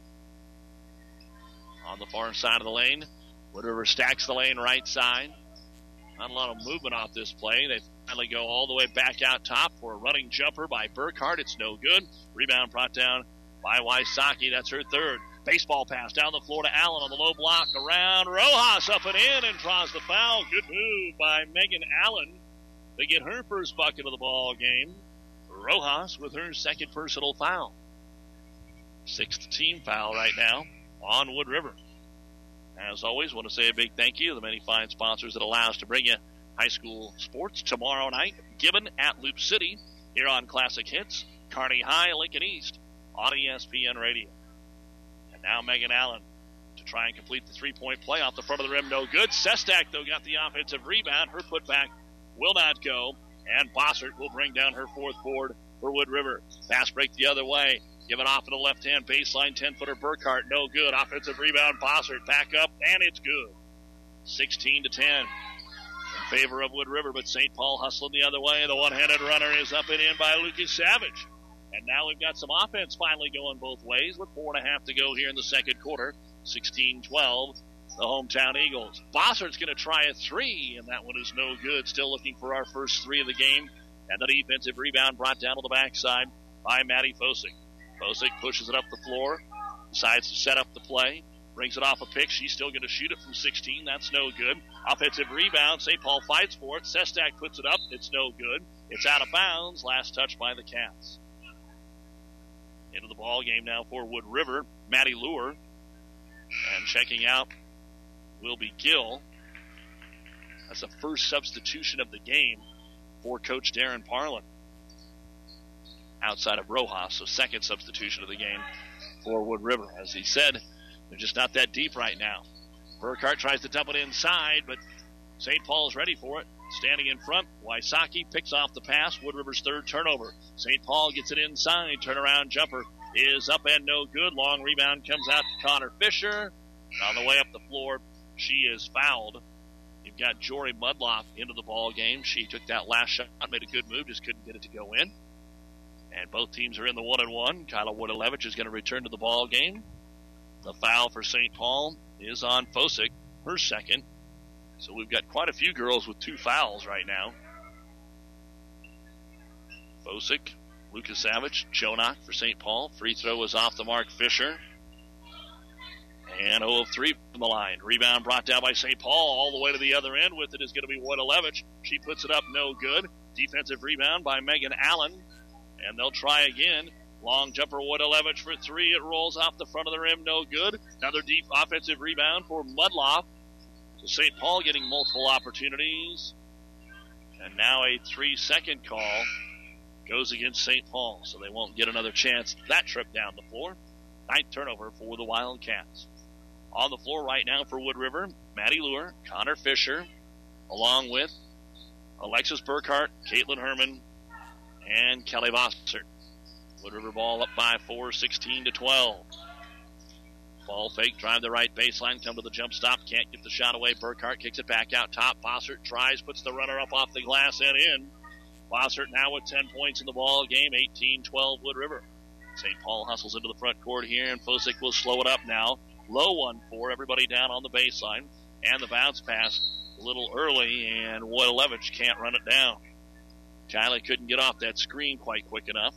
On the far side of the lane, Wood River stacks the lane right side. Not a lot of movement off this play. They finally go all the way back out top for a running jumper by Burkhart. It's no good. Rebound brought down by Wysocki. That's her third. Baseball pass down the floor to Allen on the low block. Around Rojas, up and in, and draws the foul. Good move by Megan Allen to get her first bucket of the ball game. Rojas with her second personal foul. 6th team foul right now on Wood River. As always, want to say a big thank you to the many fine sponsors that allow us to bring you high school sports tomorrow night. Gibbon at Loop City here on Classic Hits. Kearney High, Lincoln East on ESPN Radio. And now Megan Allen to try and complete the 3-point play off the front of the rim. No good. Sestak, though, got the offensive rebound. Her putback will not go. And Bossert will bring down her 4th board for Wood River. Fast break the other way. Give it off to the left-hand baseline. 10-footer Burkhart. No good. Offensive rebound. Bossert back up, and it's good. 16-10 in favor of Wood River, but St. Paul hustling the other way. The one-handed runner is up and in by Lucas Savage. And now we've got some offense finally going both ways with 4.5 to go here in the second quarter. 16-12, the hometown Eagles. Bossert's going to try a 3, and that one is no good. Still looking for our first 3 of the game. And the defensive rebound brought down to the backside by Maddie Fosick. Fosick pushes it up the floor, decides to set up the play, brings it off a pick. She's still going to shoot it from 16. That's no good. Offensive rebound. St. Paul fights for it. Sestak puts it up. It's no good. It's out of bounds. Last touch by the Cats. Into the ball game now for Wood River. Maddie Lure. And checking out will be Gill. That's the first substitution of the game for Coach Darren Parlin. outside of Rojas, so second substitution of the game for Wood River. As he said, they're just not that deep right now. Burkhart tries to dump it inside, but St. Paul is ready for it. Standing in front, Wysocki picks off the pass. Wood River's third turnover. St. Paul gets it inside. Turnaround jumper is up and no good. Long rebound comes out to Connor Fisher. On the way up the floor, she is fouled. You've got Jory Mudloff into the ball game. She took that last shot, made a good move, just couldn't get it to go in. And both teams are in the 1-on-1. Kyla Woodalevich is going to return to the ball game. The foul for St. Paul is on Fosick, her second. So we've got quite a few girls with 2 fouls right now. Fosick, Lucas Savage, Jonak for St. Paul. Free throw is off the mark, Fisher. And 0 of 3 from the line. Rebound brought down by St. Paul all the way to the other end. With it is going to be Woodalevich. She puts it up, no good. Defensive rebound by Megan Allen. And they'll try again. Long jumper, Woodalevich for 3. It rolls off the front of the rim, no good. Another deep offensive rebound for Mudloff. So St. Paul getting multiple opportunities. And now a 3-second call goes against St. Paul. So they won't get another chance that trip down the floor. 9th turnover for the Wildcats. On the floor right now for Wood River, Maddie Luer, Connor Fisher, along with Alexis Burkhart, Caitlin Herman, and Kelly Bossert. Wood River ball up by 4, 16-12. Ball fake, drive the right baseline, come to the jump stop, can't get the shot away. Burkhart kicks it back out top. Bossert tries, puts the runner up off the glass and in. Bossert now with 10 points in the ball game, 18-12 Wood River. St. Paul hustles into the front court here, and Fosick will slow it up now. Low 1-4, everybody down on the baseline. And the bounce pass a little early, and Woodalevich can't run it down. Kylie couldn't get off that screen quite quick enough.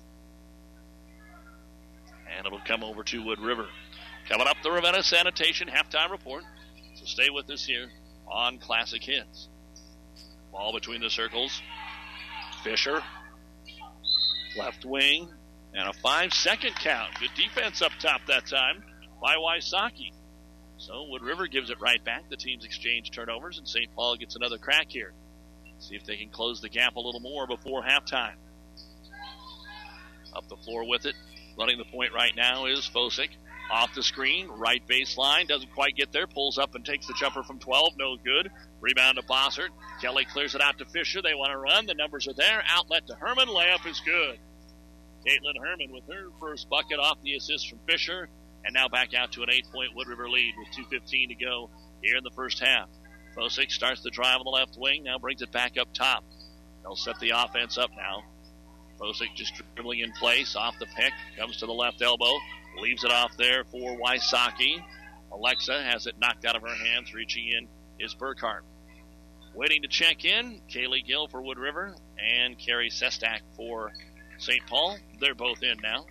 And it'll come over to Wood River. Coming up, the Ravenna Sanitation halftime report. So stay with us here on Classic Hits. Ball between the circles. Fisher, left wing, and a 5-second count. Good defense up top that time by Wysocki. So Wood River gives it right back. The teams exchange turnovers, and St. Paul gets another crack here. See if they can close the gap a little more before halftime. Up the floor with it. Running the point right now is Fosick. Off the screen, right baseline, doesn't quite get there, pulls up and takes the jumper from 12, no good. Rebound to Bossert. Kelly clears it out to Fisher. They want to run. The numbers are there. Outlet to Herman. Layup is good. Caitlin Herman with her first bucket off the assist from Fisher. And now back out to an 8-point Wood River lead with 2:15 to go here in the first half. Fosick starts the drive on the left wing, now brings it back up top. They'll set the offense up now. Fosick just dribbling in place, off the pick, comes to the left elbow, leaves it off there for Wysocki. Alexa has it knocked out of her hands. Reaching in is Burkhart. Waiting to check in, Kaylee Gill for Wood River and Carrie Sestak for St. Paul. They're both in now.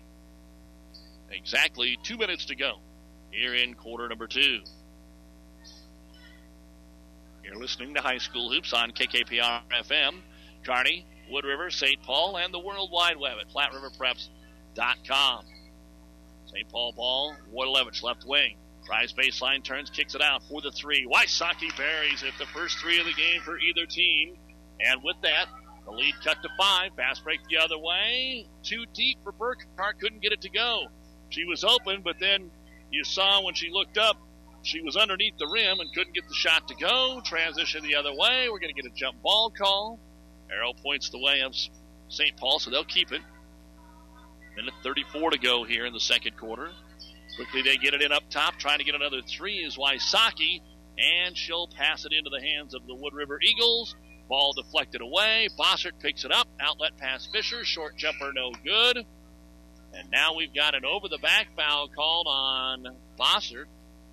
Exactly 2 minutes to go here in quarter number 2. You're listening to High School Hoops on KKPR-FM. Kearney, Wood River, St. Paul, and the World Wide Web at FlatRiverPreps.com. St. Paul ball, Woodalevich left wing. Tries baseline, turns, kicks it out for the 3. Wysocki buries it. The first 3 of the game for either team. And with that, the lead cut to 5. Fast break the other way. Too deep for Burkhart. Couldn't get it to go. She was open, but then you saw when she looked up, she was underneath the rim and couldn't get the shot to go. Transition the other way. We're going to get a jump ball call. Arrow points the way of St. Paul, so they'll keep it. Minute 34 to go here in the second quarter. Quickly they get it in up top. Trying to get another 3 is Wysocki, and she'll pass it into the hands of the Wood River Eagles. Ball deflected away. Bossert picks it up. Outlet pass Fisher. Short jumper no good. And now we've got an over-the-back foul called on Bossert.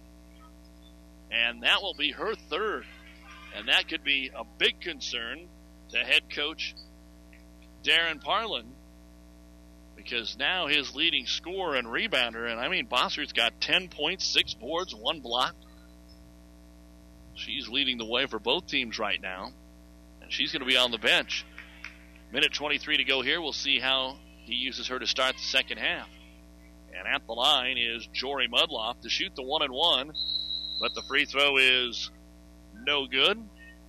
And that will be her third. And that could be a big concern to head coach Darren Parlin, because now his leading scorer and rebounder, and I mean Bossert's got 10 points, 6 boards, 1 block. She's leading the way for both teams right now, and she's going to be on the bench. Minute 23 to go here. We'll see how he uses her to start the second half. And at the line is Jory Mudloff to shoot the 1-and-1, but the free throw is no good,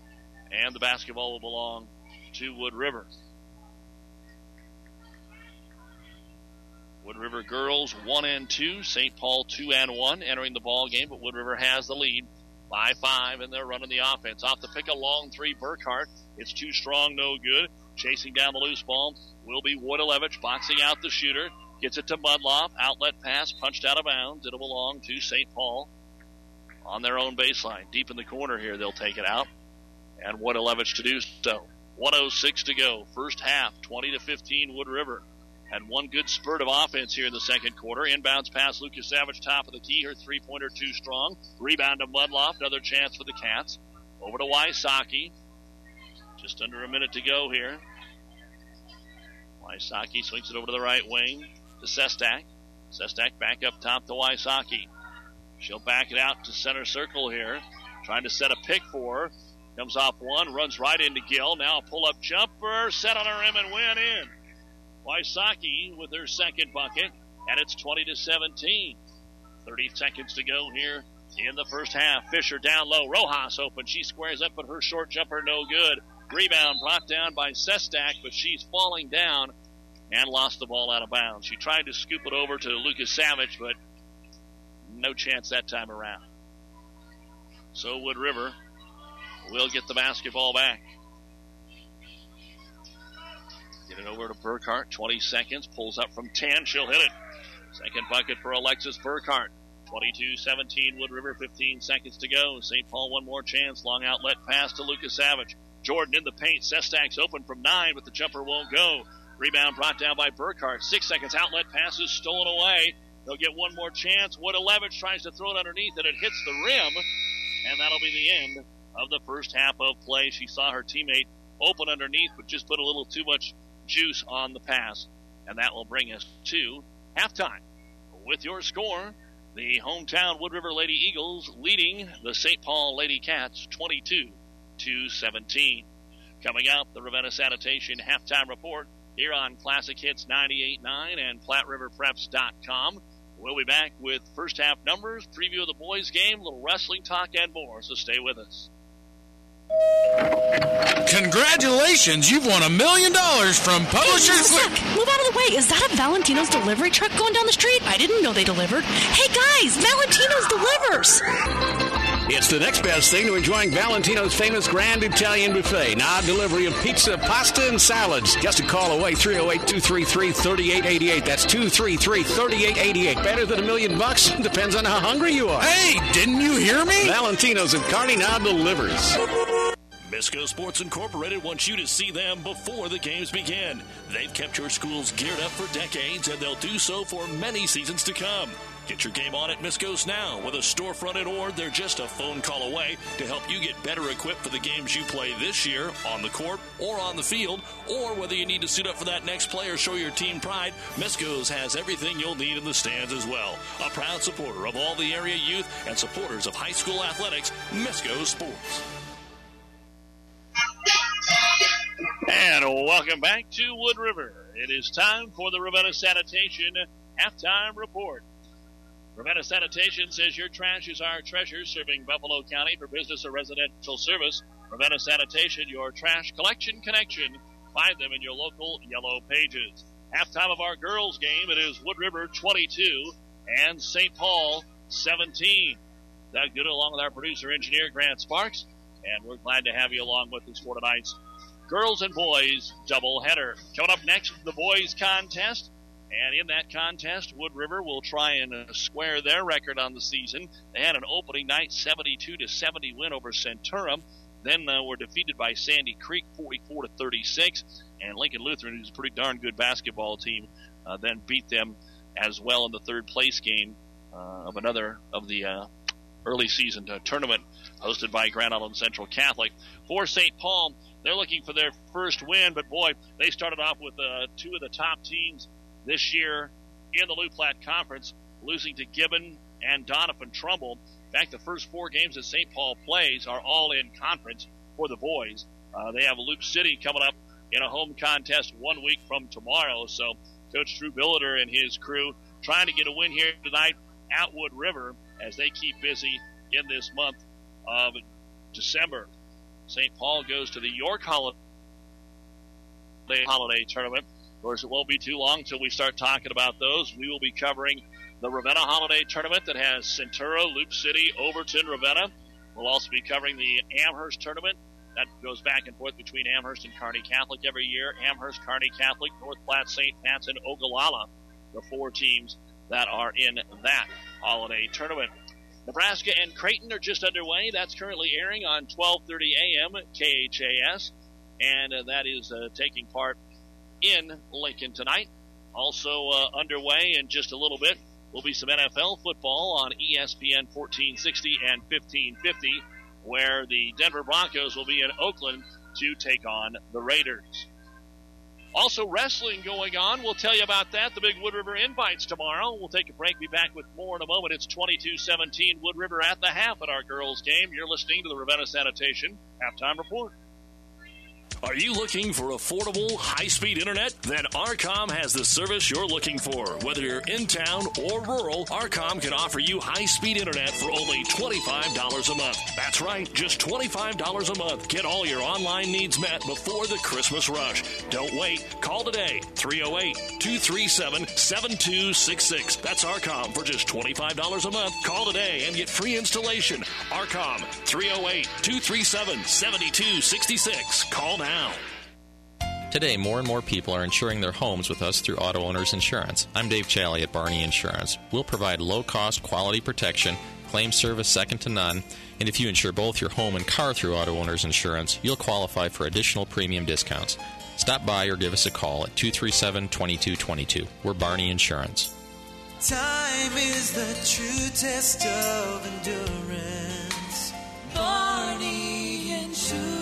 and the basketball will belong to Wood River. Wood River girls 1-2, St. Paul 2-1 entering the ball game, but Wood River has the lead by 5, and they're running the offense. Off the pick, a long three, Burkhart. It's too strong, no good. Chasing down the loose ball will be Woodalevich, boxing out the shooter. Gets it to Mudloff. Outlet pass, punched out of bounds. It'll belong to St. Paul on their own baseline. Deep in the corner here, they'll take it out. And Woodalevich to do so. 1:06 to go. First half, 20-15 Wood River. Had one good spurt of offense here in the second quarter. Inbounds pass, Lucas Savage, top of the key. Her three-pointer too strong. Rebound to Mudloff. Another chance for the Cats. Over to Wysocki. Just under a minute to go here. Wysocki swings it over to the right wing to Sestak. Sestak back up top to Wysocki. She'll back it out to center circle here. Trying to set a pick for her. Comes off one, runs right into Gill. Now a pull-up jumper, set on her rim and went in. Wysocki with her second bucket, and it's 20-17. 30 seconds to go here in the first half. Fisher down low. Rojas open. She squares up, but her short jumper no good. Rebound brought down by Sestak, but she's falling down and lost the ball out of bounds. She tried to scoop it over to Lucas Savage, but no chance that time around. So Wood River will get the basketball back. Get it over to Burkhart. 20 seconds. Pulls up from 10. She'll hit it. Second bucket for Alexis Burkhart. 22-17 Wood River. 15 seconds to go. St. Paul one more chance. Long outlet pass to Lucas Savage. Jordan in the paint. Sestak's open from 9, but the jumper won't go. Rebound brought down by Burkhart. 6 seconds. Outlet pass is stolen away. They'll get one more chance. Woodalevich tries to throw it underneath, and it hits the rim. And that'll be the end of the first half of play. She saw her teammate open underneath, but just put a little too much juice on the pass. And that will bring us to halftime. With your score, the hometown Wood River Lady Eagles leading the St. Paul Lady Cats 22-17. Coming up, the Ravenna Sanitation halftime report here on Classic Hits 98.9 and PlatteRiverPreps.com. We'll be back with first half numbers, preview of the boys' game, a little wrestling talk, and more, so stay with us. Congratulations, you've won $1 million from Publishers. Hey, move out of the way. Is that a Valentino's delivery truck going down the street? I didn't know they delivered. Hey guys, Valentino's delivers. It's the next best thing to enjoying Valentino's famous Grand Italian Buffet. Now delivery of pizza, pasta, and salads. Just a call away, 308-233-3888. That's 233-3888. Better than $1 million? Depends on how hungry you are. Hey, didn't you hear me? Valentino's at Kearney now delivers. Misco Sports Incorporated wants you to see them before the games begin. They've kept your schools geared up for decades, and they'll do so for many seasons to come. Get your game on at Misco's now. With a storefront at Ord, they're just a phone call away to help you get better equipped for the games you play this year on the court or on the field, or whether you need to suit up for that next play or show your team pride, Misco's has everything you'll need in the stands as well. A proud supporter of all the area youth and supporters of high school athletics, Misco Sports. And welcome back to Wood River. It is time for the Ravenna Sanitation halftime report. Ravenna Sanitation says your trash is our treasure, serving Buffalo County for business or residential service. Ravenna Sanitation, your trash collection connection. Find them in your local yellow pages. Halftime of our girls' game, it is Wood River 22 and St. Paul 17. Doug Good along with our producer-engineer Grant Sparks, and we're glad to have you along with us for tonight's girls and boys doubleheader. Coming up next, the boys contest. And in that contest, Wood River will try and square their record on the season. They had an opening night 72-70 win over Centurum. Then were defeated by Sandy Creek 44-36. And Lincoln Lutheran, who's a pretty darn good basketball team, then beat them as well in the third place game of another of the early season tournament hosted by Grand Island Central Catholic. For St. Paul, they're looking for their first win, but boy, they started off with two of the top teams this year in the Lou Platte Conference, losing to Gibbon and Donovan Trumbull. In fact, the first four games that St. Paul plays are all in conference for the boys. They have Loup City coming up in a home contest 1 week from tomorrow. So Coach Drew Billiter and his crew trying to get a win here tonight at Wood River as they keep busy in this month of December. St. Paul goes to the York Holiday Tournament Of course, it won't be too long until we start talking about those. We will be covering the Ravenna Holiday Tournament that has Centura, Loop City, Overton, Ravenna. We'll also be covering the Amherst Tournament. That goes back and forth between Amherst and Kearney Catholic every year. Amherst, Kearney Catholic, North Platte, St. Pat's, and Ogallala, the 4 teams that are in that holiday tournament. Nebraska and Creighton are just underway. That's currently airing on 12:30 a.m. KHAS, and that is taking part in Lincoln tonight. Also underway in just a little bit will be some NFL football on ESPN 1460 and 1550, where the Denver Broncos will be in Oakland to take on the Raiders. Also wrestling going on. We'll tell you about that. The big Wood River Invites tomorrow. We'll take a break. Be back with more in a moment. It's 22-17 Wood River at the half at our girls' game. You're listening to the Ravenna Sanitation Halftime Report. Are you looking for affordable, high-speed internet? Then Arcom has the service you're looking for. Whether you're in town or rural, Arcom can offer you high-speed internet for only $25 a month. That's right, just $25 a month. Get all your online needs met before the Christmas rush. Don't wait. Call today, 308-237-7266. That's Arcom for just $25 a month. Call today and get free installation. Arcom, 308-237-7266. Call now. Today, more and more people are insuring their homes with us through Auto Owners Insurance. I'm Dave Challey at Barney Insurance. We'll provide low-cost, quality protection, claim service second to none, and if you insure both your home and car through Auto Owners Insurance, you'll qualify for additional premium discounts. Stop by or give us a call at 237-2222. We're Barney Insurance. Time is the true test of endurance. Barney Insurance.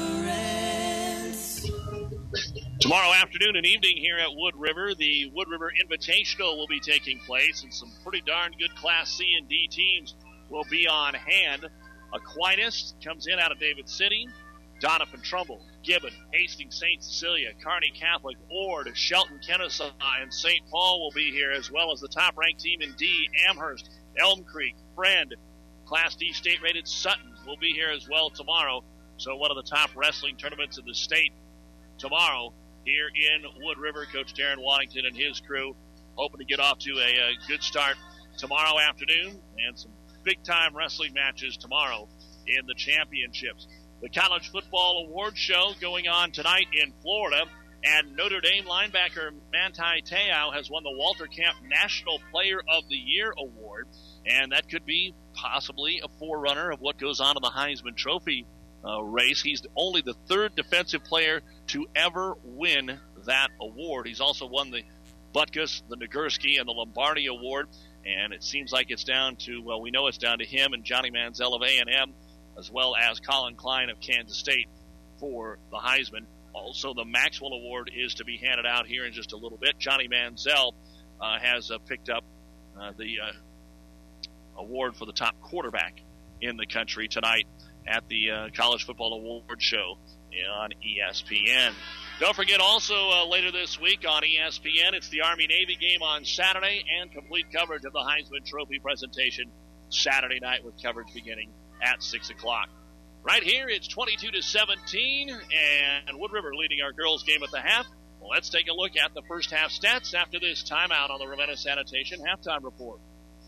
Tomorrow afternoon and evening here at Wood River, the Wood River Invitational will be taking place, and some pretty darn good Class C and D teams will be on hand. Aquinas comes in out of David City. Doniphan Trumbull, Gibbon, Hastings, St. Cecilia, Kearney Catholic, Ord, Shelton, Kennesaw, and St. Paul will be here, as well as the top-ranked team in D, Amherst, Elm Creek, Friend. Class D state-rated Sutton will be here as well tomorrow. So one of the top wrestling tournaments in the state tomorrow here in Wood River. Coach Darren Waddington and his crew hoping to get off to a good start tomorrow afternoon, and some big-time wrestling matches tomorrow in the championships. The College Football Awards Show going on tonight in Florida, and Notre Dame linebacker Manti Te'o has won the Walter Camp National Player of the Year Award, and that could be possibly a forerunner of what goes on in the Heisman Trophy race. He's only the third defensive player to ever win that award. He's also won the Butkus, the Nagurski, and the Lombardi Award, and it seems like it's down to, well, we know it's down to him and Johnny Manziel of A&M, as well as Colin Klein of Kansas State for the Heisman. Also, the Maxwell Award is to be handed out here in just a little bit. Johnny Manziel has picked up the award for the top quarterback in the country tonight at the College Football Awards Show on ESPN. Don't forget also later this week on ESPN, it's the Army-Navy game on Saturday, and complete coverage of the Heisman Trophy presentation Saturday night with coverage beginning at 6 o'clock. Right here, it's 22-17, and Wood River leading our girls' game at the half. Well, let's take a look at the first half stats after this timeout on the Ravenna Sanitation Halftime Report.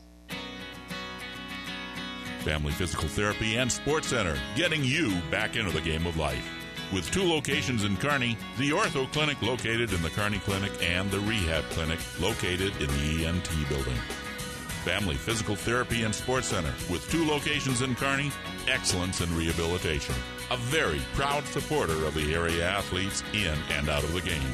Family Physical Therapy and Sports Center, getting you back into the game of life. With 2 locations in Kearney, the Ortho Clinic located in the Kearney Clinic and the Rehab Clinic located in the ENT building. Family Physical Therapy and Sports Center, with 2 locations in Kearney, excellence in rehabilitation. A very proud supporter of the area athletes in and out of the game.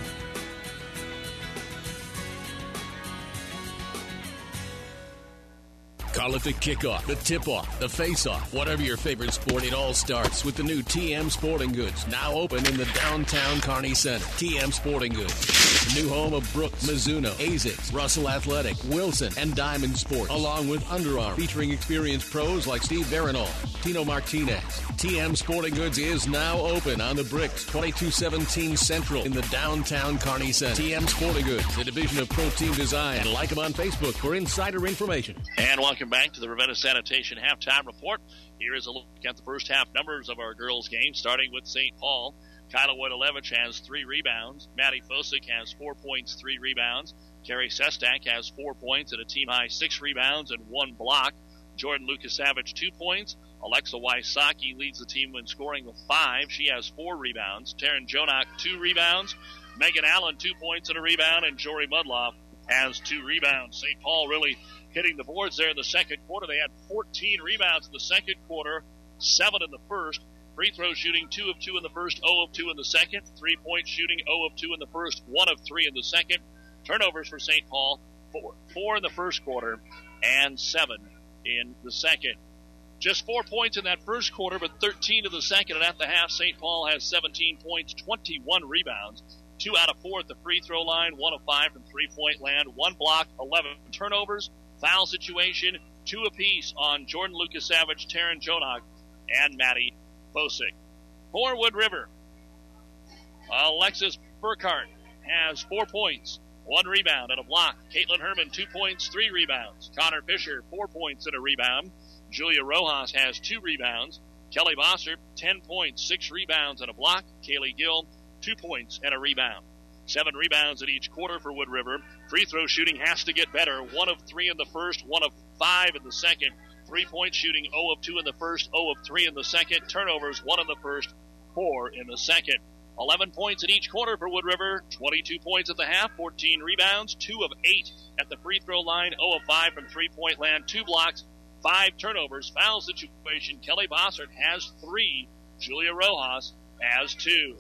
Call it the kickoff, the tip-off, the face-off. Whatever your favorite sport, it all starts with the new TM Sporting Goods, now open in the downtown Kearney Center. TM Sporting Goods, the new home of Brooks, Mizuno, ASICS, Russell Athletic, Wilson, and Diamond Sports, along with Under Armour, featuring experienced pros like Steve Veronal, Tino Martinez. TM Sporting Goods is now open on the Bricks, 2217 Central in the downtown Kearney Center. TM Sporting Goods, a division of Pro Team Design. And like them on Facebook for insider information. And welcome back to the Ravenna Sanitation Halftime Report. Here is a look at the first half numbers of our girls' game, starting with St. Paul. Kyla Wojtolewicz has 3 rebounds. Maddie Fosick has 4 points, 3 rebounds. Carrie Sestak has 4 points and a team-high 6 rebounds and 1 block. Jordan Lukasavage, 2 points. Alexa Wysocki leads the team in scoring with 5. She has 4 rebounds. Taryn Jonak, 2 rebounds. Megan Allen, 2 points and a rebound. And Jory Mudloff has 2 rebounds. St. Paul really hitting the boards there in the second quarter. They had 14 rebounds in the second quarter, 7 in the first. Free throw shooting 2 of 2 in the first, 0 of 2 in the second. 3-point shooting 0 of 2 in the first, 1 of 3 in the second. Turnovers for St. Paul, 4 in the first quarter and 7 in the second. Just 4 points in that first quarter, but 13 in the second. And at the half, St. Paul has 17 points, 21 rebounds. 2 out of 4 at the free throw line, 1 of 5 from three-point land, 1 block, 11 turnovers. Foul situation, 2 apiece on Jordan Lukasavage, Taryn Jonak, and Maddie Fosick. For Wood River, Alexis Burkhart has 4 points, 1 rebound and a block. Caitlin Herman, 2 points, 3 rebounds. Connor Fisher, 4 points and a rebound. Julia Rojas has 2 rebounds. Kelly Bossert, 10 points, 6 rebounds and a block. Kaylee Gill, 2 points and a rebound. 7 rebounds in each quarter for Wood River. Free throw shooting has to get better. 1 of 3 in the first, 1 of 5 in the second. 3-point shooting 0 of 2 in the first, 0 of 3 in the second. Turnovers 1 in the first, 4 in the second. 11 points in each quarter for Wood River. 22 points at the half, 14 rebounds, 2 of 8 at the free throw line, 0 of 5 from three-point land, 2 blocks, 5 turnovers. Foul situation, Kelly Bossert has 3. Julia Rojas has 2.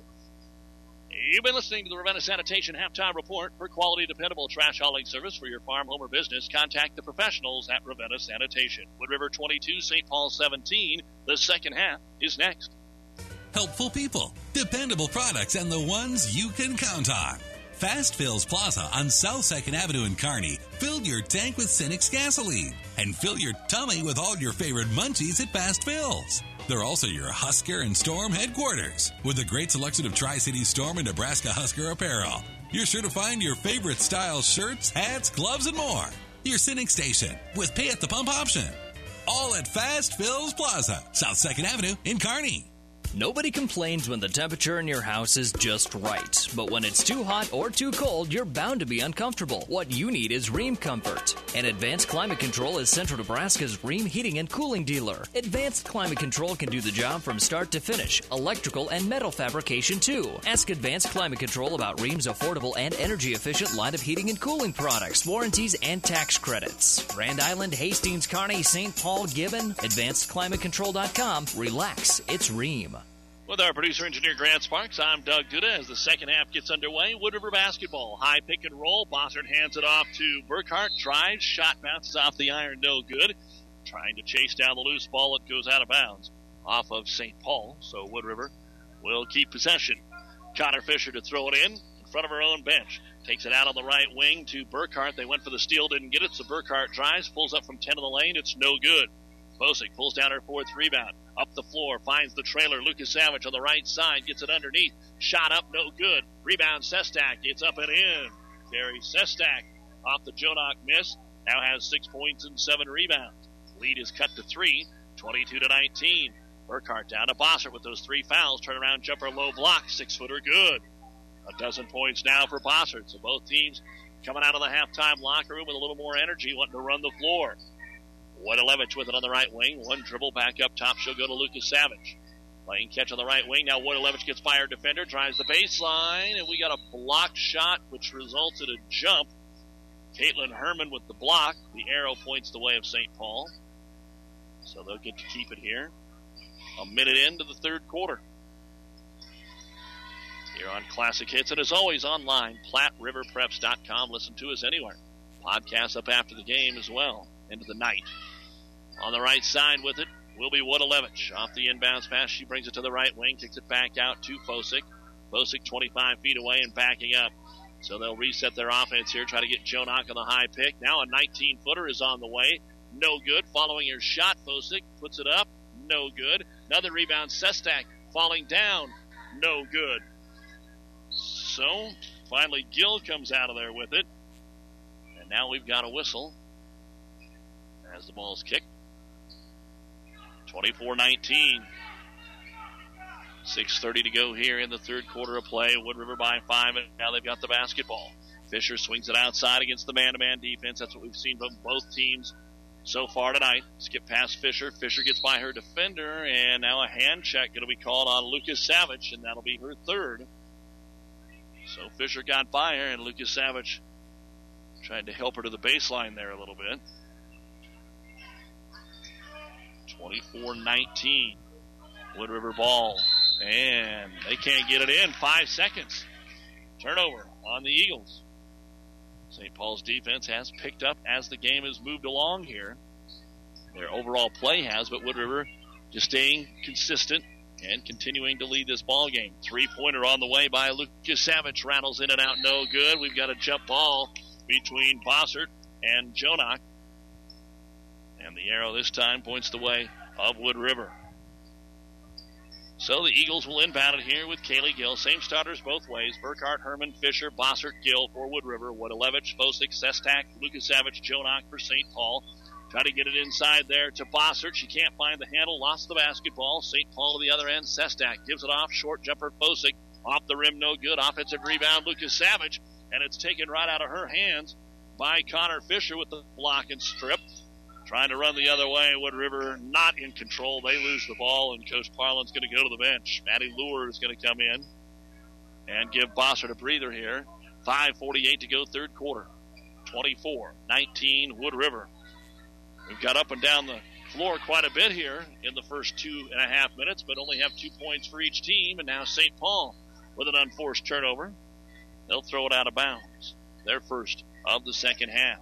You've been listening to the Ravenna Sanitation Halftime Report. For quality, dependable trash hauling service for your farm, home, or business, contact the professionals at Ravenna Sanitation. Wood River 22, St. Paul 17. The second half is next. Helpful people, dependable products, and the ones you can count on. Fast Fills Plaza on South 2nd Avenue in Kearney filled your tank with Cinex gasoline and fill your tummy with all your favorite munchies at Fast Fills. They're also your Husker and Storm headquarters with a great selection of Tri-City Storm and Nebraska Husker apparel. You're sure to find your favorite style shirts, hats, gloves, and more. Your Cinex station with pay at the pump option. All at Fast Fills Plaza, South 2nd Avenue in Kearney. Nobody complains when the temperature in your house is just right. But when it's too hot or too cold, you're bound to be uncomfortable. What you need is Rheem Comfort. And Advanced Climate Control is Central Nebraska's Rheem heating and cooling dealer. Advanced Climate Control can do the job from start to finish. Electrical and metal fabrication, too. Ask Advanced Climate Control about Rheem's affordable and energy-efficient line of heating and cooling products, warranties, and tax credits. Grand Island, Hastings, Kearney, St. Paul, Gibbon, AdvancedClimateControl.com. Relax, it's Rheem. With our producer-engineer Grant Sparks, I'm Doug Duda. As the second half gets underway, Wood River basketball. High pick and roll. Bossert hands it off to Burkhart. Drives. Shot bounces off the iron. No good. Trying to chase down the loose ball. It goes out of bounds off of St. Paul. So Wood River will keep possession. Connor Fisher to throw it in front of her own bench. Takes it out on the right wing to Burkhart. They went for the steal. Didn't get it. So Burkhart drives. Pulls up from 10 in the lane. It's no good. Fosick pulls down her 4th rebound. Up the floor, finds the trailer. Lukasavage on the right side, gets it underneath. Shot up, no good. Rebound, Sestak. It's up and in. Carrie Sestak off the Jonak miss. Now has 6 points and 7 rebounds. Lead is cut to 3, 22-19. Burkhart down to Bossert with those 3 fouls. Turnaround jumper, low block. 6-footer, good. 12 points now for Bossert. So both teams coming out of the halftime locker room with a little more energy, wanting to run the floor. Wojtolewicz with it on the right wing. One dribble back up top. She'll go to Lukasavage. Playing catch on the right wing. Now Wojtolewicz gets by her defender. Drives the baseline. And we got a blocked shot, which resulted in a jump. Caitlin Herman with the block. The arrow points the way of St. Paul. So they'll get to keep it here. A minute into the third quarter. Here on Classic Hits. And as always, online, PlatteRiverPreps.com. Listen to us anywhere. Podcasts up after the game as well. Into the night. On the right side with it will be Wojtolewicz. Off the inbounds pass, she brings it to the right wing, kicks it back out to Fosick. Fosick 25 feet away and backing up. So they'll reset their offense here, try to get Jonak on the high pick. Now a 19-footer is on the way. No good. Following her shot, Fosick puts it up. No good. Another rebound, Sestak falling down. No good. So finally Gill comes out of there with it. And now we've got a whistle as the ball's kicked. 24-19. 6:30 to go here in the third quarter of play. Wood River by 5, and now they've got the basketball. Fisher swings it outside against the man-to-man defense. That's what we've seen from both teams so far tonight. Skip past Fisher. Fisher gets by her defender, and now a hand check going to be called on Lucas Savage, and that'll be her third. So Fisher got by her, and Lucas Savage tried to help her to the baseline there a little bit. 24-19. Wood River ball, and they can't get it in. 5 seconds. Turnover on the Eagles. St. Paul's defense has picked up as the game has moved along here. Their overall play has, but Wood River just staying consistent and continuing to lead this ball game. 3-pointer on the way by Lucas Savage. Rattles in and out, no good. We've got a jump ball between Bossert and Jonak. And the arrow this time points the way of Wood River. So the Eagles will inbound it here with Kaylee Gill. Same starters both ways. Burkhart, Herman, Fisher, Bossert, Gill for Wood River. Woodilevich, Fosick, Sestak, Lucas Savage, Jonak for St. Paul. Try to get it inside there to Bossert. She can't find the handle. Lost the basketball. St. Paul to the other end. Sestak gives it off. Short jumper Fosick. Off the rim, no good. Offensive rebound, Lucas Savage. And it's taken right out of her hands by Connor Fisher with the block and strip. Trying to run the other way. Wood River not in control. They lose the ball, and Coach Parlin's going to go to the bench. Maddie Luer is going to come in and give Bossert a breather here. 5:48 to go, third quarter. 24-19 Wood River. We've got up and down the floor quite a bit here in the first 2.5 minutes, but only have 2 points for each team. And now St. Paul with an unforced turnover. They'll throw it out of bounds. Their first of the second half.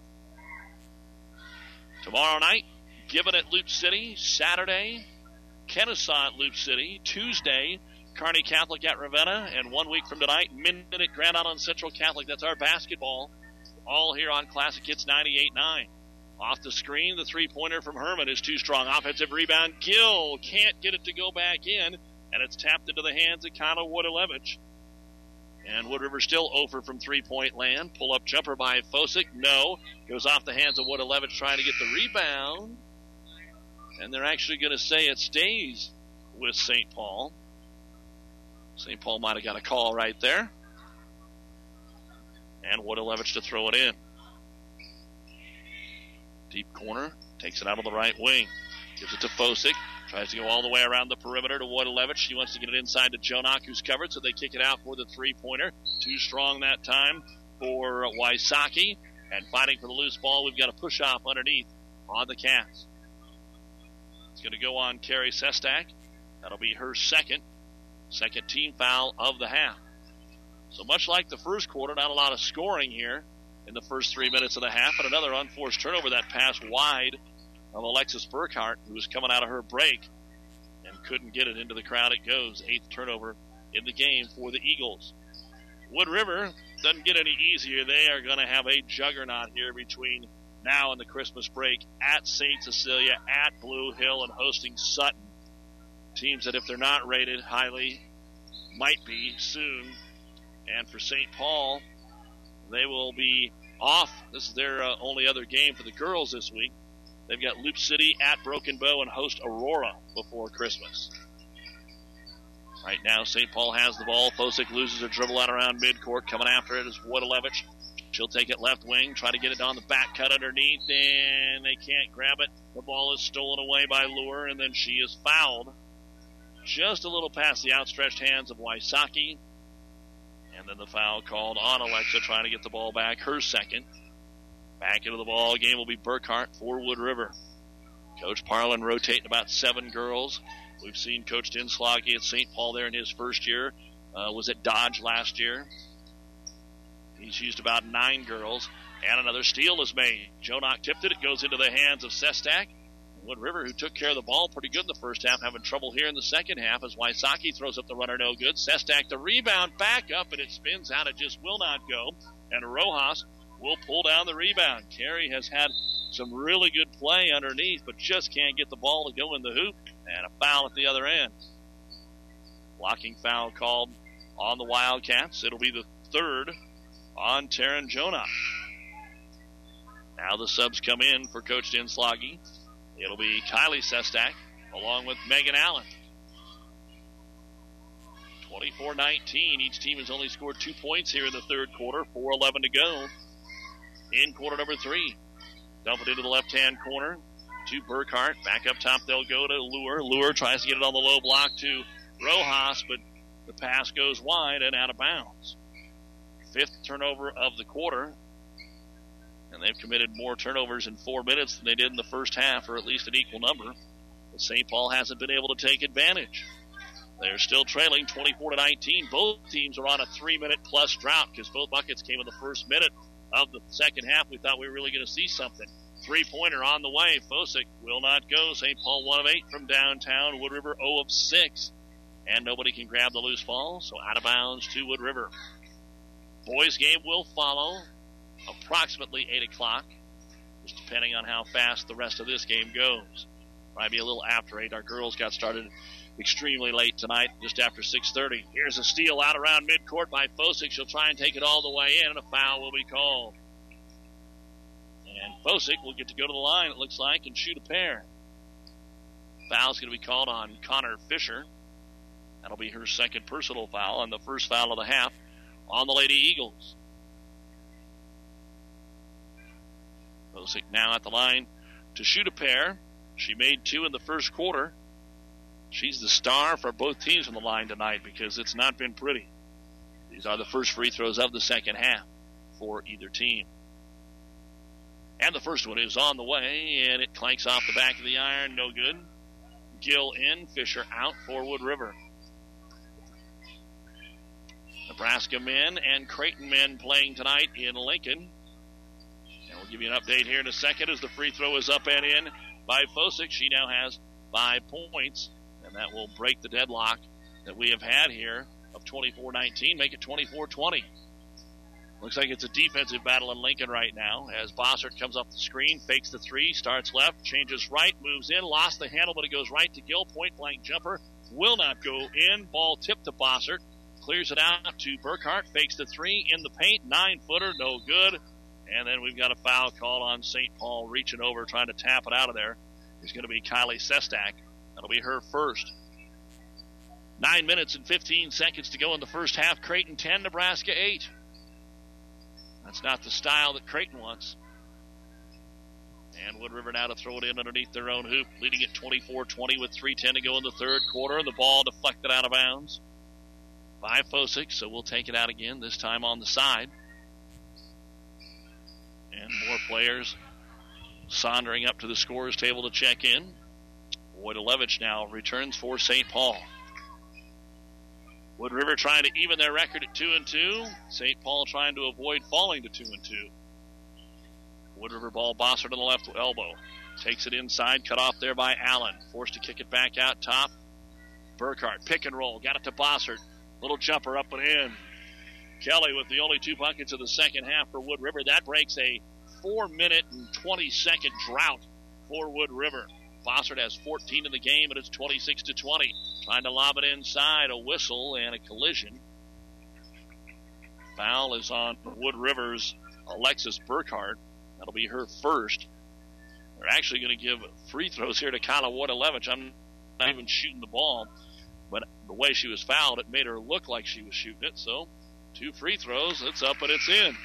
Tomorrow night, Gibbon at Loop City. Saturday, Kennesaw at Loop City. Tuesday, Kearney Catholic at Ravenna. And 1 week from tonight, Minden at Grand Island Central Catholic. That's our basketball. All here on Classic Hits 98.9. Off the screen, the three-pointer from Herman is too strong. Offensive rebound. Gill can't get it to go back in. And it's tapped into the hands of Kyla Woodilevich. And Wood River still over from three-point land. Pull-up jumper by Fosick. No. Goes off the hands of Woodilevich trying to get the rebound. And they're actually going to say it stays with St. Paul. St. Paul might have got a call right there. And Woodilevich to throw it in. Deep corner. Takes it out of the right wing. Gives it to Fosick. Tries to go all the way around the perimeter to Woodilevich. She wants to get it inside to Jonak, who's covered, so they kick it out for the three-pointer. Too strong that time for Wysocki. And fighting for the loose ball, we've got a push-off underneath on the Cats. It's going to go on Carrie Sestak. That'll be her second team foul of the half. So much like the first quarter, not a lot of scoring here in the first 3 minutes of the half, and another unforced turnover. That pass wide of Alexis Burkhart, who was coming out of her break and couldn't get it into the crowd. It goes. 8th turnover in the game for the Eagles. Wood River doesn't get any easier. They are going to have a juggernaut here between now and the Christmas break at St. Cecilia, at Blue Hill, and hosting Sutton. Teams that, if they're not rated highly, might be soon. And for St. Paul, they will be off. This is their only other game for the girls this week. They've got Loop City at Broken Bow and host Aurora before Christmas. Right now, St. Paul has the ball. Fosick loses her dribble out around midcourt. Coming after it is Woodilevich. She'll take it left wing, try to get it on the back cut underneath, and they can't grab it. The ball is stolen away by Luer, and then she is fouled just a little past the outstretched hands of Wysocki. And then the foul called on Alexa, trying to get the ball back, her second. Back into the ball game will be Burkhart for Wood River. Coach Parlin rotating about 7 girls. We've seen Coach Dinslage at St. Paul there in his first year. Was at Dodge last year. He's used about 9 girls. And another steal is made. Jonak tipped it. It goes into the hands of Sestak. Wood River, who took care of the ball pretty good in the first half, having trouble here in the second half as Wysocki throws up the runner, no good. Sestak the rebound, back up, and it spins out. It just will not go. And Rojas will pull down the rebound. Carey has had some really good play underneath, but just can't get the ball to go in the hoop. And a foul at the other end. Blocking foul called on the Wildcats. It'll be the third on Taryn Jonak. Now the subs come in for Coach Dinslage. It'll be Kylie Sestak along with Megan Allen. 24-19. Each team has only scored 2 points here in the third quarter. 4:11 to go in quarter number 3. Dump it into the left-hand corner to Burkhart. Back up top, they'll go to Lure. Lure tries to get it on the low block to Rojas, but the pass goes wide and out of bounds. 5th turnover of the quarter, and they've committed more turnovers in 4 minutes than they did in the first half, or at least an equal number. But St. Paul hasn't been able to take advantage. They're still trailing 24-19. Both teams are on a 3-minute plus drought because both buckets came in the first minute of the second half. We thought we were really going to see something. 3-pointer on the way. Fosick will not go. St. Paul 1 of 8 from downtown. Wood River 0 of 6. And nobody can grab the loose ball, so out of bounds to Wood River. Boys game will follow approximately 8 o'clock, just depending on how fast the rest of this game goes. Might be a little after 8. Our girls got started extremely late tonight, just after 6:30. Here's a steal out around midcourt by Fosick. She'll try and take it all the way in, and a foul will be called. And Fosick will get to go to the line, it looks like, and shoot a pair. Foul's going to be called on Connor Fisher. That'll be her second personal foul, and the first foul of the half on the Lady Eagles. Fosick now at the line to shoot a pair. She made 2 in the first quarter. She's the star for both teams on the line tonight because it's not been pretty. These are the first free throws of the second half for either team. And the first one is on the way, and it clanks off the back of the iron. No good. Gill in, Fisher out for Wood River. Nebraska men and Creighton men playing tonight in Lincoln. And we'll give you an update here in a second as the free throw is up and in by Fosick. She now has 5 points, and that will break the deadlock that we have had here of 24-19, make it 24-20. Looks like it's a defensive battle in Lincoln right now as Bossert comes off the screen, fakes the 3, starts left, changes right, moves in, lost the handle, but it goes right to Gill. Point-blank jumper will not go in. Ball tipped to Bossert. Clears it out to Burkhart, fakes the 3 in the paint, 9-footer, no good. And then we've got a foul call on St. Paul, reaching over, trying to tap it out of there. It's going to be Kylie Sestak. That'll be her first. 9 minutes and 15 seconds to go in the first half. Creighton 10, Nebraska 8. That's not the style that Creighton wants. And Wood River now to throw it in underneath their own hoop, leading at 24-20 with 3:10 to go in the third quarter. The ball deflected out of bounds by Fosick, so we'll take it out again, this time on the side. And more players sauntering up to the scorer's table to check in. Wojtolewicz now returns for St. Paul. Wood River trying to even their record at 2-2. St. Paul trying to avoid falling to 2-2. Wood River ball, Bossert on the left elbow. Takes it inside, cut off there by Allen. Forced to kick it back out top. Burkhart, pick and roll, got it to Bossert. Little jumper up and in. Kelly with the only 2 buckets of the second half for Wood River. That breaks a 4-minute and 20-second drought for Wood River. Bossert has 14 in the game, and it's 26-20. Trying to lob it inside, a whistle and a collision. Foul is on Wood River's Alexis Burkhart. That'll be her first. They're actually going to give free throws here to Kyla Wojtolewicz. I'm not even shooting the ball, but the way she was fouled, it made her look like she was shooting it. So 2 free throws, it's up and it's in.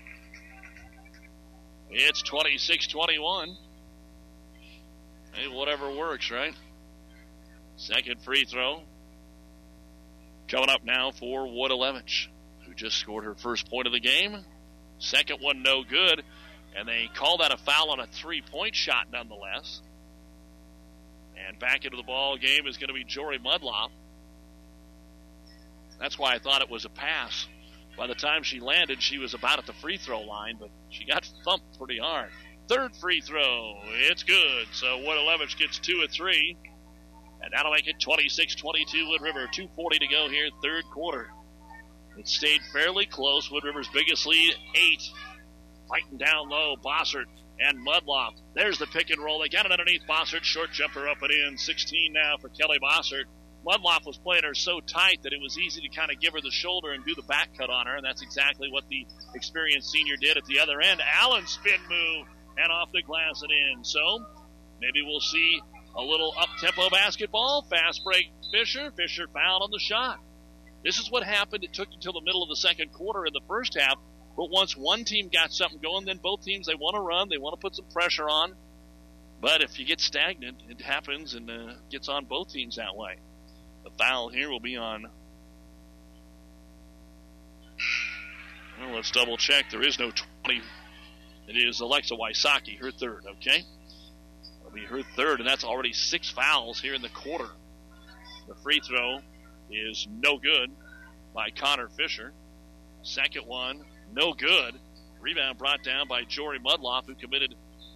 It's 26-21. Hey, whatever works, right? Second free throw coming up now for Wojtolewicz, who just scored her first point of the game. Second one no good, and they call that a foul on a 3-point shot nonetheless. And back into the ball game is going to be Jory Mudloff. That's why I thought it was a pass. By the time she landed, she was about at the free throw line, but she got thumped pretty hard. Third free throw, it's good. So Wojtolewicz gets 2 of 3. And that'll make it 26-22 Wood River. 2:40 to go here, third quarter. It stayed fairly close. Wood River's biggest lead, 8. Fighting down low, Bossert and Mudloff. There's the pick and roll. They got it underneath Bossert. Short jumper up and in. 16 now for Kelly Bossert. Mudloff was playing her so tight that it was easy to kind of give her the shoulder and do the back cut on her, and that's exactly what the experienced senior did at the other end. Allen spin move and off the glass and in. So maybe we'll see a little up-tempo basketball. Fast break Fisher. Fisher fouled on the shot. This is what happened. It took until the middle of the second quarter in the first half, but once one team got something going, then both teams, they want to run, they want to put some pressure on. But if you get stagnant, it happens and gets on both teams that way. The foul here will be on. Well, let's double check. There is no 20. It is Alexa Wysocki, her third, okay? It'll be her third, and that's already 6 fouls here in the quarter. The free throw is no good by Connor Fisher. Second one, no good. Rebound brought down by Jory Mudloff, who committed.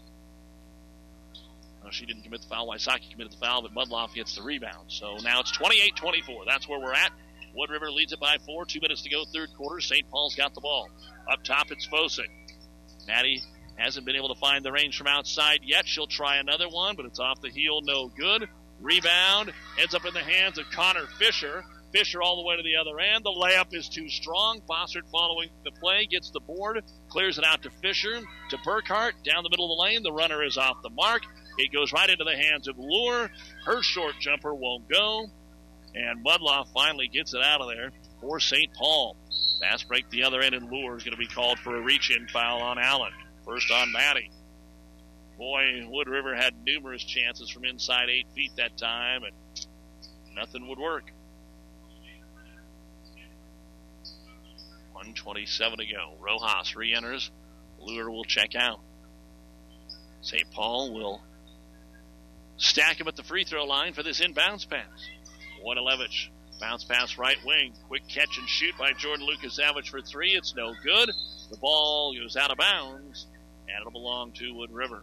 She didn't commit the foul. Wysocki committed the foul, but Mudloff gets the rebound. So now it's 28-24. That's where we're at. Wood River leads it by 4. 2 minutes to go, third quarter. St. Paul's got the ball. Up top, it's Fosick. Maddie hasn't been able to find the range from outside yet. She'll try another one, but it's off the heel, no good. Rebound ends up in the hands of Connor Fisher. Fisher all the way to the other end. The layup is too strong. Bossert following the play, gets the board, clears it out to Fisher, to Burkhart, down the middle of the lane. The runner is off the mark. It goes right into the hands of Lure. Her short jumper won't go. And Mudloff finally gets it out of there for St. Paul. Fast break the other end, and Lure is going to be called for a reach-in foul on Allen. First on Maddie. Boy, Wood River had numerous chances from inside 8 feet that time, and nothing would work. 1:27 to go. Rojas re-enters. Lure will check out. St. Paul will stack him at the free throw line for this inbounds pass. Wojtelewicz, bounce pass right wing. Quick catch and shoot by Jordan Lukasavage for 3. It's no good. The ball goes out of bounds, and it'll belong to Wood River.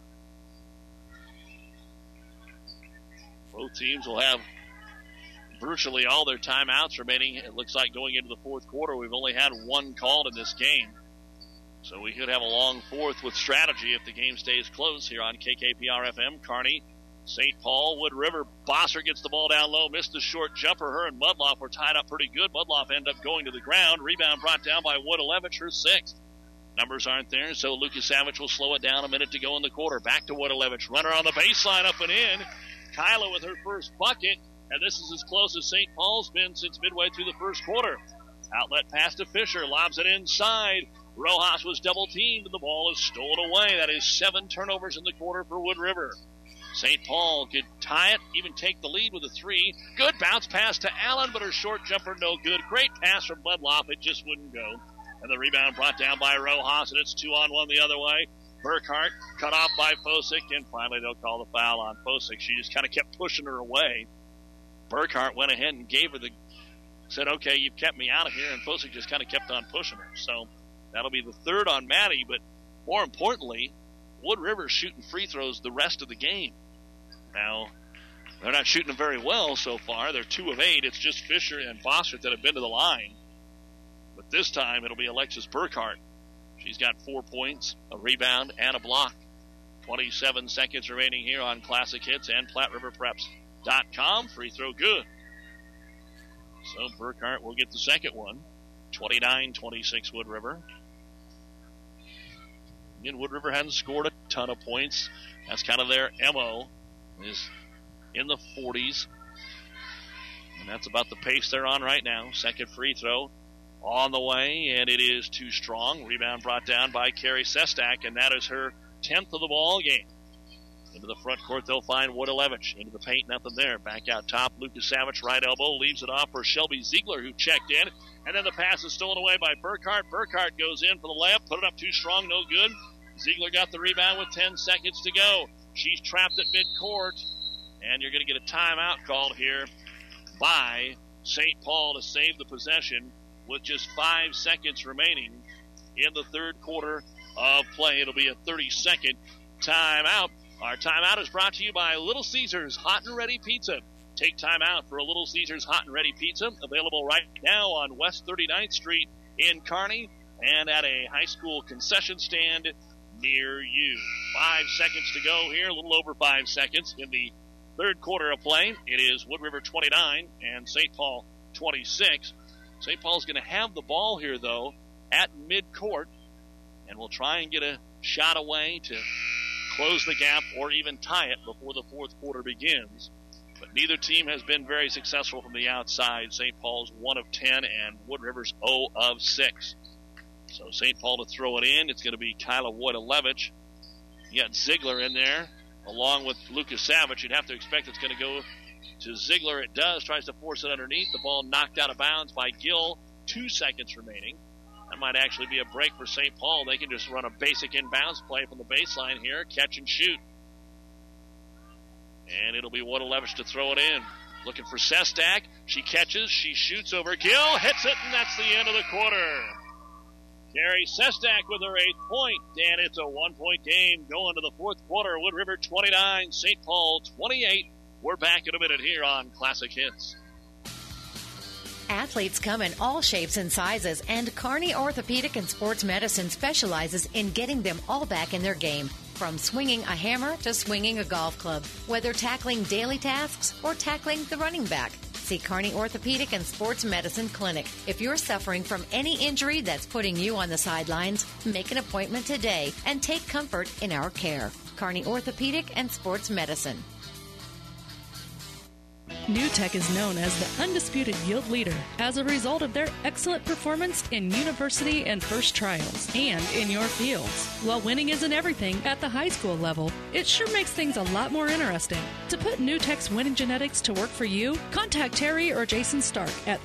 Both teams will have virtually all their timeouts remaining. It looks like going into the fourth quarter, we've only had one called in this game. So we could have a long fourth with strategy if the game stays close here on KKPR-FM. Kearney, St. Paul, Wood River. Bosser gets the ball down low, missed the short jumper. Her and Mudloff were tied up pretty good. Mudloff ended up going to the ground. Rebound brought down by Wojtelewicz, her 6th. Numbers aren't there, so Lukasavage will slow it down. A minute to go in the quarter. Back to Wojtelewicz. Runner on the baseline, up and in. Kyla with her first bucket, and this is as close as St. Paul's been since midway through the first quarter. Outlet pass to Fisher, lobs it inside. Rojas was double-teamed, and the ball is stolen away. That is 7 turnovers in the quarter for Wood River. St. Paul could tie it, even take the lead with a 3. Good bounce pass to Allen, but her short jumper no good. Great pass from Mudloff. It just wouldn't go. And the rebound brought down by Rojas, and it's 2-on-1 the other way. Burkhart cut off by Fosick, and finally they'll call the foul on Fosick. She just kind of kept pushing her away. Burkhart went ahead and said, okay, you've kept me out of here, and Fosick just kind of kept on pushing her. So that'll be the third on Maddie, but more importantly, Wood River's shooting free throws the rest of the game. Now, they're not shooting them very well so far. They're 2 of 8. It's just Fisher and Bossert that have been to the line. But this time it'll be Alexis Burkhart. She's got 4 points, a rebound, and a block. 27 seconds remaining here on Classic Hits and PlatteRiverPreps.com. Free throw good. So Burkhart will get the second one. 29-26 Wood River. Again, Wood River hasn't scored a ton of points. That's kind of their MO, is in the 40s. And that's about the pace they're on right now. Second free throw on the way, and it is too strong. Rebound brought down by Carrie Sestak, and that is her 10th of the ball game. Into the front court, they'll find Wojtelewicz. Into the paint, nothing there. Back out top, Lukasavage, right elbow, leaves it off for Shelby Ziegler, who checked in. And then the pass is stolen away by Burkhart. Burkhart goes in for the layup, put it up too strong, no good. Ziegler got the rebound with 10 seconds to go. She's trapped at midcourt, and you're going to get a timeout called here by St. Paul to save the possession with just 5 seconds remaining in the third quarter of play. It'll be a 30-second timeout. Our timeout is brought to you by Little Caesars Hot and Ready Pizza. Take time out for a Little Caesars Hot and Ready Pizza, available right now on West 39th Street in Kearney and at a high school concession stand near you. 5 seconds to go here, a little over 5 seconds in the third quarter of play. It is Wood River 29 and St. Paul 26. St. Paul's going to have the ball here, though, at midcourt, and will try and get a shot away to close the gap or even tie it before the fourth quarter begins. But neither team has been very successful from the outside. St. Paul's 1 of 10 and Wood River's 0 of 6. So St. Paul to throw it in. It's going to be Kyla Wojtolewicz. You got Ziegler in there along with Lucas Savage. You'd have to expect it's going to go to Ziegler. It does. Tries to force it underneath. The ball knocked out of bounds by Gill. 2 seconds remaining. That might actually be a break for St. Paul. They can just run a basic inbounds play from the baseline here. Catch and shoot. And it'll be Wojtolewicz to throw it in. Looking for Sestak. She catches. She shoots over Gill. Hits it, and that's the end of the quarter. Carrie Sestak with her 8th point. And it's a 1-point game going to the 4th quarter. Wood River 29, St. Paul 28. We're back in a minute here on Classic Hits. Athletes come in all shapes and sizes, and Kearney Orthopedic and Sports Medicine specializes in getting them all back in their game. From swinging a hammer to swinging a golf club, whether tackling daily tasks or tackling the running back. See Kearney Orthopedic and Sports Medicine Clinic. If you're suffering from any injury that's putting you on the sidelines, make an appointment today and take comfort in our care. Kearney Orthopedic and Sports Medicine. New Tech is known as the undisputed yield leader as a result of their excellent performance in university and first trials and in your fields. While winning isn't everything at the high school level, it sure makes things a lot more interesting. To put New Tech's winning genetics to work for you, contact Terry or Jason Stark at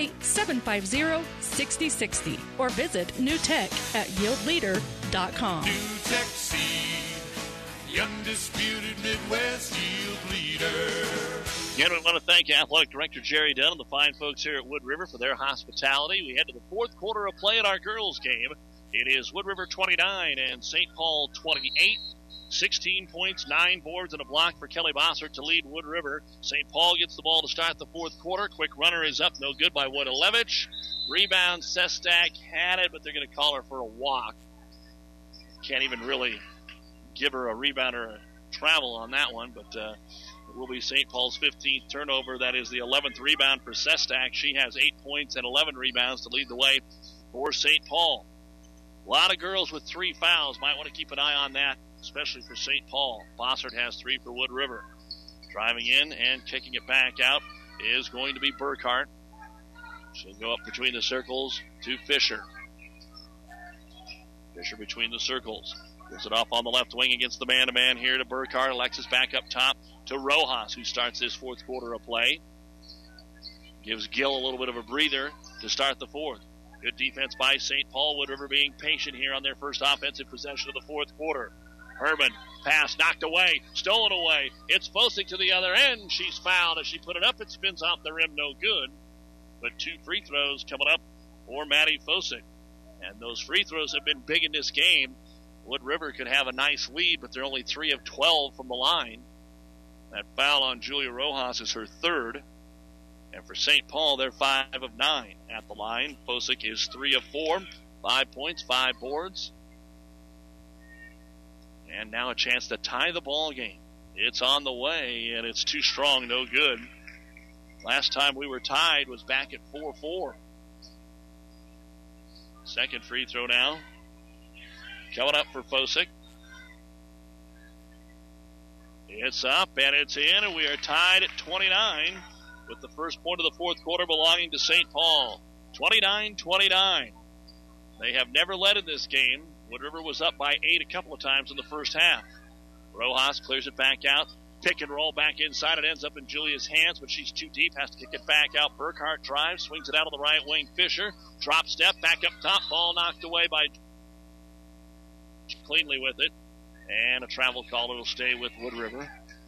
308-750-6060 or visit newtech at yieldleader.com. New Tech Seed, the undisputed Midwest yield leader. Again, we want to thank Athletic Director Jerry Dunn and the fine folks here at Wood River for their hospitality. We head to the 4th quarter of play at our girls' game. It is Wood River 29 and St. Paul 28. 16 points, 9 boards, and a block for Kelly Bossert to lead Wood River. St. Paul gets the ball to start the 4th quarter. Quick runner is up, no good by Wojtolewicz. Rebound, Sestak had it, but they're going to call her for a walk. Can't even really give her a rebound or a travel on that one, but it will be St. Paul's 15th turnover. That is the 11th rebound for Sestak. She has 8 points and 11 rebounds to lead the way for St. Paul. A lot of girls with 3 fouls. Might want to keep an eye on that, especially for St. Paul. Bossert has 3 for Wood River. Driving in and kicking it back out is going to be Burkhart. She'll go up between the circles to Fisher. Fisher between the circles. Gives it off on the left wing against the man-to-man here to Burkhart. Alexis back up top to Rojas, who starts this 4th quarter of play. Gives Gill a little bit of a breather to start the 4th. Good defense by St. Paul. Wood River being patient here on their first offensive possession of the 4th quarter. Herman, pass knocked away, stolen away. It's Fosick to the other end. She's fouled. As she put it up, it spins off the rim, no good. But 2 free throws coming up for Maddie Fosick. And those free throws have been big in this game. Wood River could have a nice lead, but they're only 3 of 12 from the line. That foul on Julia Rojas is her 3rd. And for St. Paul, they're 5 of 9 at the line. Fosick is 3 of 4, 5 points, 5 boards. And now a chance to tie the ball game. It's on the way, and it's too strong, no good. Last time we were tied was back at 4-4. Second free throw now. Coming up for Fosick. It's up, and it's in, and we are tied at 29 with the first point of the 4th quarter belonging to St. Paul. 29-29. They have never led in this game. Wood River was up by 8 a couple of times in the first half. Rojas clears it back out. Pick and roll back inside. It ends up in Julia's hands, but she's too deep. Has to kick it back out. Burkhart drives, swings it out on the right wing. Fisher, drop step, back up top. Ball knocked away by cleanly with it. And a travel call. It'll stay with Wood River.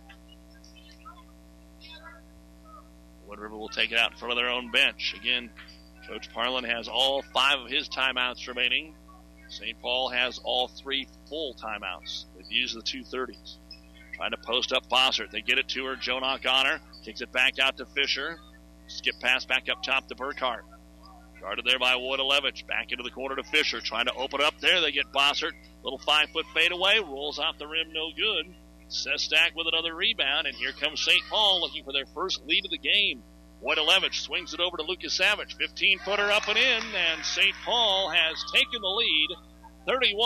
Wood River will take it out in front of their own bench. Again, Coach Parlin has all 5 of his timeouts remaining. St. Paul has all 3 full timeouts. They've used the 2:30s. Trying to post up Bossert. They get it to her. Jonak on her. Kicks it back out to Fisher. Skip pass back up top to Burkhart. Guarded there by Wojtolewicz. Back into the corner to Fisher. Trying to open up there. They get Bossert. Little 5-foot fadeaway. Rolls off the rim. No good. Sestak with another rebound. And here comes St. Paul looking for their first lead of the game. Wojtolewicz swings it over to Lucas Savage. 15-footer up and in. And St. Paul has taken the lead.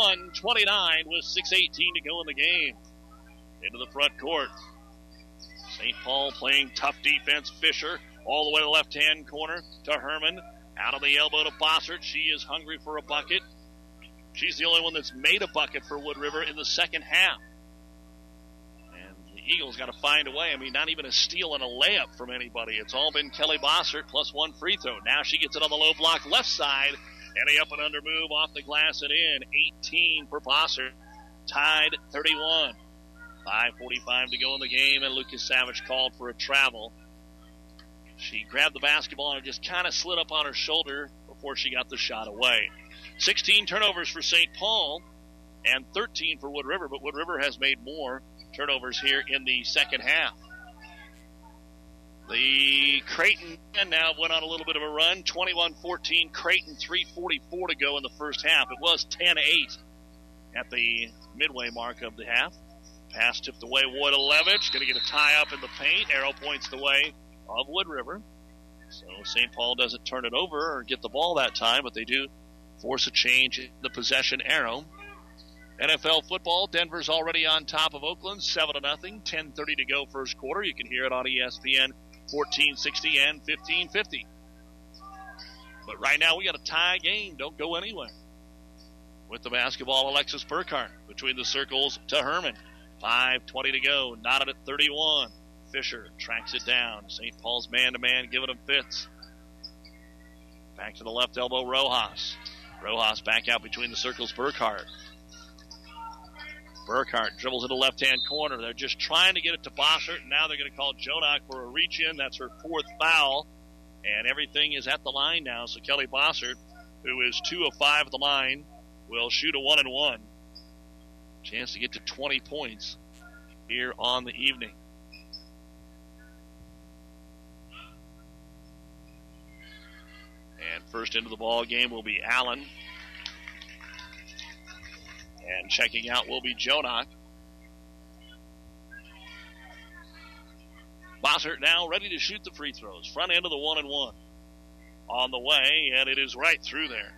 31-29 with 6:18 to go in the game. Into the front court. St. Paul playing tough defense. Fisher all the way to the left-hand corner to Herman. Out of the elbow to Bossert. She is hungry for a bucket. She's the only one that's made a bucket for Wood River in the second half. And the Eagles got to find a way. I mean, not even a steal and a layup from anybody. It's all been Kelly Bossert plus one free throw. Now she gets it on the low block left side. And a up and under move off the glass and in. 18 for Bossert. Tied 31. 5:45 to go in the game, and Lucas Savage called for a travel. She grabbed the basketball and just kind of slid up on her shoulder before she got the shot away. 16 turnovers for St. Paul and 13 for Wood River, but Wood River has made more turnovers here in the second half. The Creighton now went on a little bit of a run. 21-14, Creighton, 3:44 to go in the first half. It was 10-8 at the midway mark of the half. Pass tipped away, Woodalevich. Going to get a tie up in the paint. Arrow points the way of Wood River. So St. Paul doesn't turn it over or get the ball that time, but they do force a change in the possession arrow. NFL football, Denver's already on top of Oakland, 7-0, 10:30 to go first quarter. You can hear it on ESPN 1460 and 1550. But right now we got a tie game. Don't go anywhere. With the basketball, Alexis Burkhart between the circles to Herman. 5:20 to go. Knotted at 31. Fisher tracks it down. St. Paul's man-to-man giving him fits. Back to the left elbow, Rojas. Rojas back out between the circles, Burkhart. Burkhart dribbles into the left-hand corner. They're just trying to get it to Bossert, and now they're going to call Jonak for a reach-in. That's her fourth foul, and everything is at the line now. So Kelly Bossert, who is 2 of 5 at the line, will shoot a 1-and-1. Chance to get to 20 points here on the evening. And first into the ball game will be Allen. And checking out will be Jonak. Bossert now ready to shoot the free throws. Front end of the 1-and-1. On the way, and it is right through there.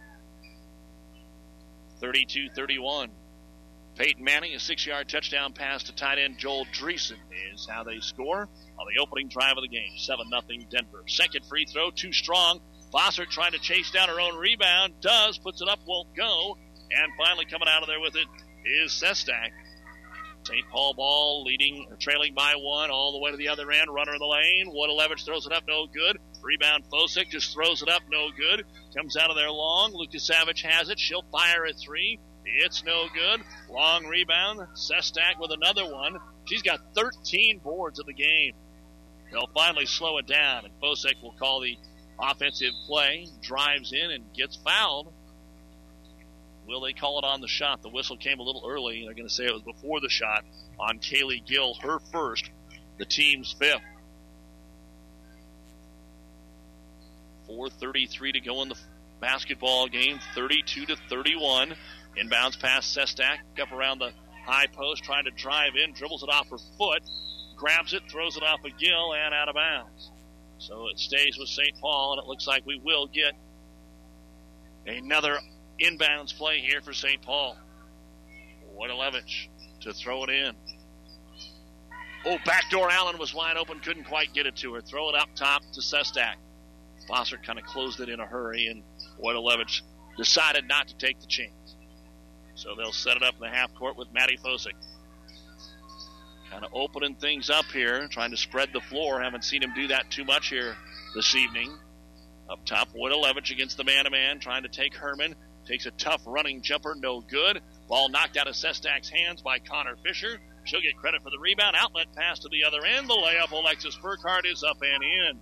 32-31. Peyton Manning, a 6-yard touchdown pass to tight end Joel Dreesen is how they score on the opening drive of the game. 7-0 Denver. Second free throw, too strong. Bossert trying to chase down her own rebound. Does, puts it up, won't go. And finally coming out of there with it is Sestak. St. Paul ball trailing by 1 all the way to the other end. Runner in the lane. Woodalevich throws it up, no good. Rebound Fosick just throws it up, no good. Comes out of there long. Lucas Savage has it. She'll fire a 3. It's no good. Long rebound. Sestak with another one. She's got 13 boards in the game. They'll finally slow it down, and Fosick will call the offensive play. Drives in and gets fouled. Will they call it on the shot? The whistle came a little early. They're going to say it was before the shot on Kaylee Gill, her first, the team's 5th. 4:33 to go in the basketball game, 32-31. Inbounds pass Sestak up around the high post, trying to drive in, dribbles it off her foot, grabs it, throws it off a Gill, and out of bounds. So it stays with St. Paul, and it looks like we will get another inbounds play here for St. Paul. Woodalevich to throw it in. Oh, backdoor Allen was wide open, couldn't quite get it to her. Throw it up top to Sestak. Bossert kind of closed it in a hurry, and Woodalevich decided not to take the chance. So they'll set it up in the half court with Maddie Fosick. Kind of opening things up here, trying to spread the floor. Haven't seen him do that too much here this evening. Up top, Woodalevich against the man-to-man, trying to take Herman. Takes a tough running jumper, no good. Ball knocked out of Sestak's hands by Connor Fisher. She'll get credit for the rebound. Outlet pass to the other end. The layup, Alexis Burkhart is up and in.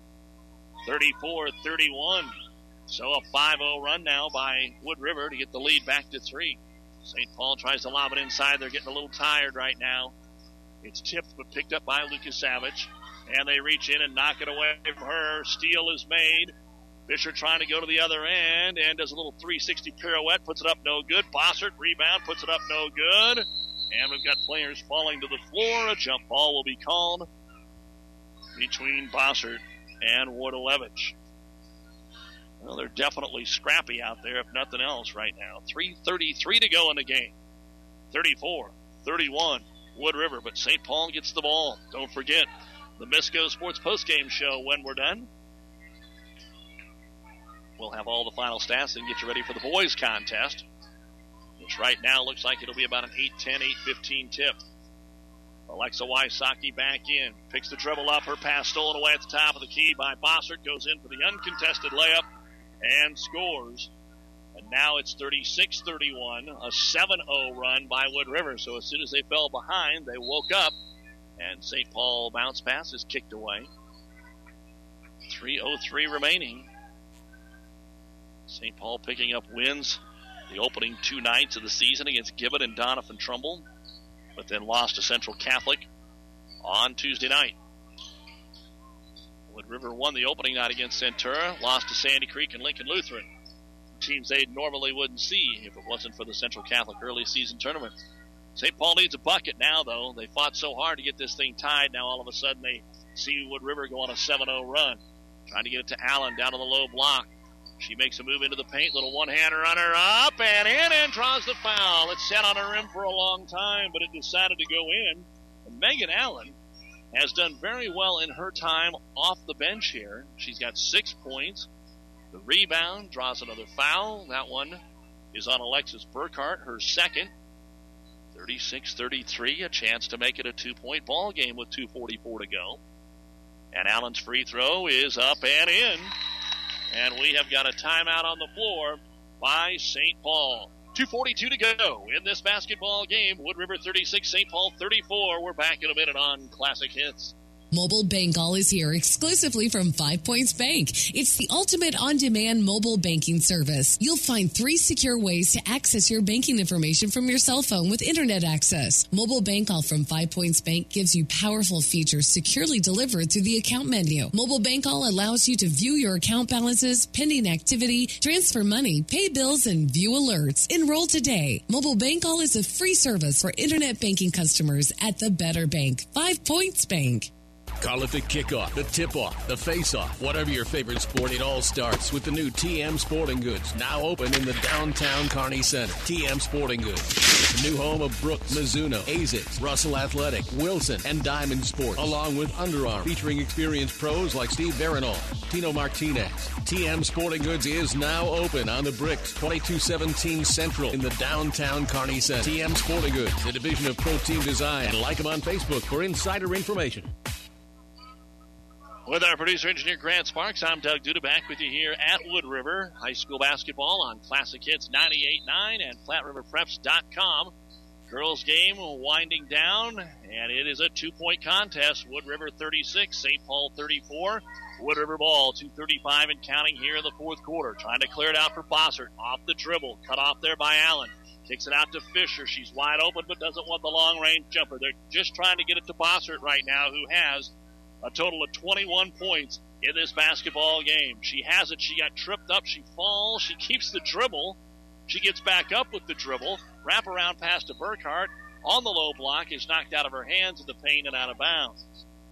34-31. So a 5-0 run now by Wood River to get the lead back to 3. St. Paul tries to lob it inside. They're getting a little tired right now. It's tipped but picked up by Lucas Savage. And they reach in and knock it away from her. Steal is made. Fisher trying to go to the other end and does a little 360 pirouette. Puts it up, no good. Bossert, rebound, puts it up, no good. And we've got players falling to the floor. A jump ball will be called between Bossert and Woodalevich. Well, they're definitely scrappy out there, if nothing else, right now. 3:33 to go in the game. 34-31, Wood River, but St. Paul gets the ball. Don't forget, the Misco Sports Postgame Show when we're done. We'll have all the final stats and get you ready for the boys' contest, which right now looks like it'll be about an 8-10, 8-15 tip. Alexa Wysocki back in, picks the dribble up, her pass stolen away at the top of the key by Bossert, goes in for the uncontested layup and scores. And now it's 36-31, a 7-0 run by Wood River. So as soon as they fell behind, they woke up, and St. Paul bounce pass is kicked away. 3:03 remaining. St. Paul picking up wins the opening two nights of the season against Gibbon and Doniphan-Trumbull, but then lost to Central Catholic on Tuesday night. Wood River won the opening night against Centura, lost to Sandy Creek and Lincoln Lutheran, teams they normally wouldn't see if it wasn't for the Central Catholic early season tournament. St. Paul needs a bucket now, though. They fought so hard to get this thing tied. Now all of a sudden they see Wood River go on a 7-0 run. Trying to get it to Allen down on the low block. She makes a move into the paint. Little one-hander runner up and in and draws the foul. It sat on her rim for a long time, but it decided to go in. And Megan Allen has done very well in her time off the bench here. She's got 6 points. The rebound, draws another foul. That one is on Alexis Burkhart, her second. 36-33, a chance to make it a 2-point ball game with 2:44 to go. And Allen's free throw is up and in. And we have got a timeout on the floor by St. Paul. 2:42 to go in this basketball game. Wood River 36, St. Paul 34. We're back in a minute on Classic Hits. Mobile Bank All is here exclusively from 5 Points Bank. It's the ultimate on-demand mobile banking service. You'll find 3 secure ways to access your banking information from your cell phone with internet access. Mobile Bank All from 5 Points Bank gives you powerful features securely delivered through the account menu. Mobile Bank All allows you to view your account balances, pending activity, transfer money, pay bills, and view alerts. Enroll today. Mobile Bank All is a free service for internet banking customers at the Better Bank. 5 Points Bank. Call it the kickoff, the tip-off, the face-off. Whatever your favorite sport, it all starts with the new TM Sporting Goods, now open in the downtown Kearney Center. TM Sporting Goods, the new home of Brooks, Mizuno, ASICS, Russell Athletic, Wilson, and Diamond Sports, along with Under Armour, featuring experienced pros like Steve Barinol, Tino Martinez. TM Sporting Goods is now open on the bricks, 2217 Central in the downtown Kearney Center. TM Sporting Goods, a division of Pro Team Design, and like them on Facebook for insider information. With our producer-engineer Grant Sparks, I'm Doug Duda, back with you here at Wood River High School Basketball on Classic Hits 98.9 and FlatRiverPreps.com. Girls game winding down, and it is a 2-point contest. Wood River 36, St. Paul 34. Wood River ball, 2:35 and counting here in the fourth quarter. Trying to clear it out for Bossert. Off the dribble, cut off there by Allen. Kicks it out to Fisher. She's wide open but doesn't want the long-range jumper. They're just trying to get it to Bossert right now, who has a total of 21 points in this basketball game. She has it. She got tripped up. She falls. She keeps the dribble. She gets back up with the dribble. Wraparound pass to Burkhart. On the low block is knocked out of her hands in the paint and out of bounds.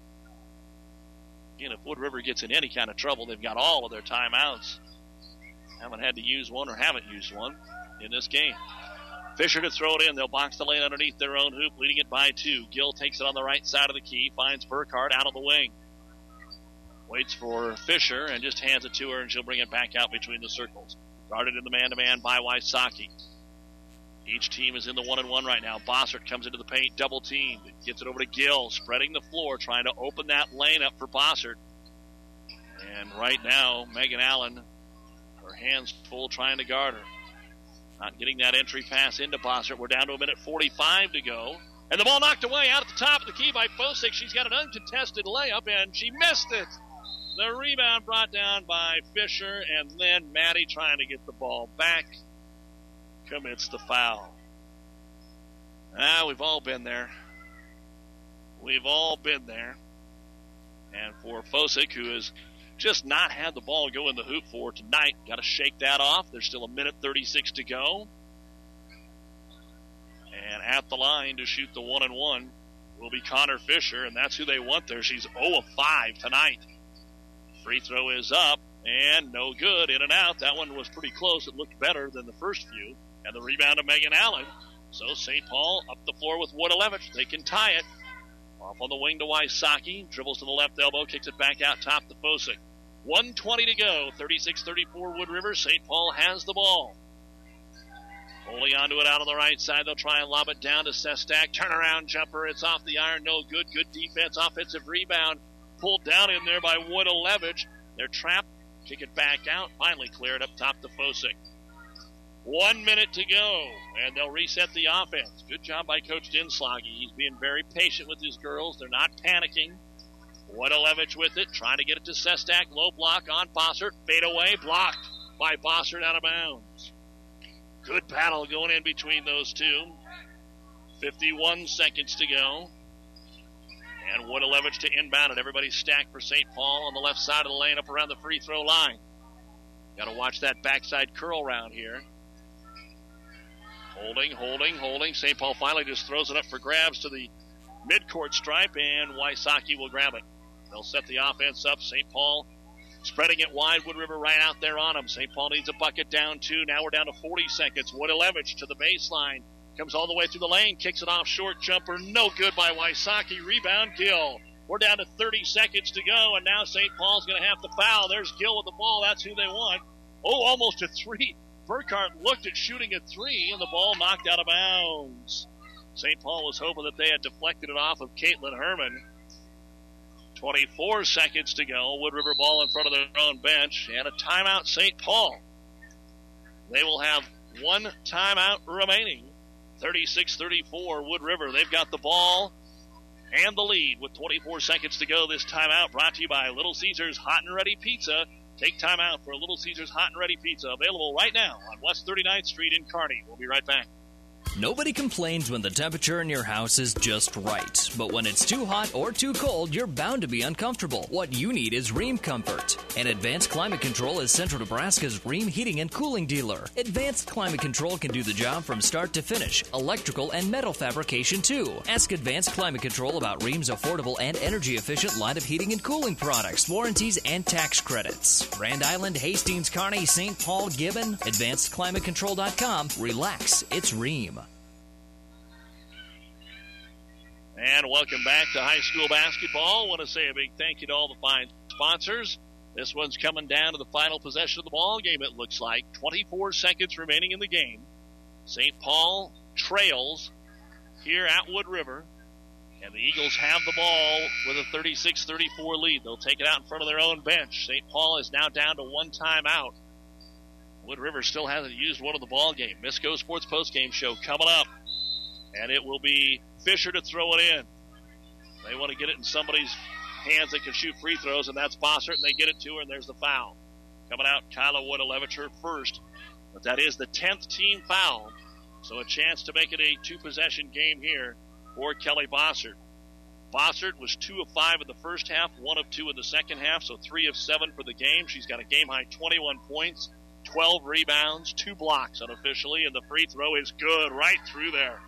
Again, if Wood River gets in any kind of trouble, they've got all of their timeouts. Haven't had to use one or haven't used one in this game. Fisher to throw it in. They'll box the lane underneath their own hoop, leading it by 2. Gill takes it on the right side of the key, finds Burkhart out of the wing. Waits for Fisher and just hands it to her, and she'll bring it back out between the circles. Guarded in the man-to-man by Wysocki. Each team is in the 1-and-1 right now. Bossert comes into the paint, double teamed. Gets it over to Gill, spreading the floor, trying to open that lane up for Bossert. And right now, Megan Allen, her hands full trying to guard her. Not getting that entry pass into Bossert. We're down to 1:45 to go. And the ball knocked away out at the top of the key by Fosick. She's got an uncontested layup, and she missed it. The rebound brought down by Fisher, and then Maddie, trying to get the ball back, commits the foul. We've all been there. We've all been there. And for Fosick, who has just not had the ball go in the hoop for tonight, got to shake that off. There's still 1:36 to go. And at the line to shoot the 1-and-1 will be Connor Fisher, and that's who they want there. She's 0 of 5 tonight. Free throw is up, and no good. In and out. That one was pretty close. It looked better than the first few. And the rebound of Megan Allen. So St. Paul up the floor with Wood 11. They can tie it Off on the wing to Wysocki. Dribbles to the left elbow. Kicks it back out top to Fosick. 1:20 to go. 36-34 Wood River. St. Paul has the ball. Holding onto it out on the right side. They'll try and lob it down to Sestak. Turnaround jumper. It's off the iron. No good. Good defense. Offensive rebound. Pulled down in there by Woodalevich. They're trapped. Kick it back out. Finally cleared up top to Fosick. 1 minute to go, and they'll reset the offense. Good job by Coach Dinslage. He's being very patient with his girls. They're not panicking. Woodalevich with it, trying to get it to Sestak. Low block on Bossert. Fade away. Blocked by Bossert out of bounds. Good battle going in between those two. 51 seconds to go. And Woodalevich to inbound it. Everybody's stacked for St. Paul on the left side of the lane up around the free throw line. Got to watch that backside curl round here. Holding. St. Paul finally just throws it up for grabs to the midcourt stripe, and Wysocki will grab it. They'll set the offense up. St. Paul spreading it wide. Wood River right out there on them. St. Paul needs a bucket down two. Now we're down to 40 seconds. Woodalevich to the baseline. Comes all the way through the lane. Kicks it off short jumper. No good by Wysocki. Rebound, Gill. We're down to 30 seconds to go, and now St. Paul's going to have to foul. There's Gill with the ball. That's who they want. Oh, almost a three. Burkhart looked at shooting a three, and the ball knocked out of bounds. St. Paul was hoping that they had deflected it off of Caitlin Herman. 24 seconds to go. Wood River ball in front of their own bench, and a timeout St. Paul. They will have one timeout remaining. 36-34 Wood River. They've got the ball and the lead with 24 seconds to go. This timeout brought to you by Little Caesars Hot and Ready Pizza. Take time out for Little Caesars Hot and Ready Pizza, available right now on West 39th Street in Kearney. We'll be right back. Nobody complains when the temperature in your house is just right. But when it's too hot or too cold, you're bound to be uncomfortable. What you need is Rheem Comfort. And Advanced Climate Control is Central Nebraska's Rheem heating and cooling dealer. Advanced Climate Control can do the job from start to finish. Electrical and metal fabrication, too. Ask Advanced Climate Control about Rheem's affordable and energy-efficient line of heating and cooling products, warranties, and tax credits. Grand Island, Hastings, Kearney, St. Paul, Gibbon, AdvancedClimateControl.com. Relax, it's Rheem. And welcome back to high school basketball. I want to say a big thank you to all the fine sponsors. This one's coming down to the final possession of the ball game, it looks like. 24 seconds remaining in the game. St. Paul trails here at Wood River. And the Eagles have the ball with a 36-34 lead. They'll take it out in front of their own bench. St. Paul is now down to one timeout. Wood River still hasn't used one of the ball game. Misco Sports postgame show coming up. And it will be Fisher to throw it in. They want to get it in somebody's hands that can shoot free throws, and that's Bossert, and they get it to her, and there's the foul. Coming out, Kyla Woodalevich, her first. But that is the 10th team foul, so a chance to make it a two-possession game here for Kelly Bossert. Bossert was 2 of 5 in the first half, 1 of 2 in the second half, so 3 of 7 for the game. She's got a game-high 21 points, 12 rebounds, 2 blocks unofficially, and the free throw is good right through there.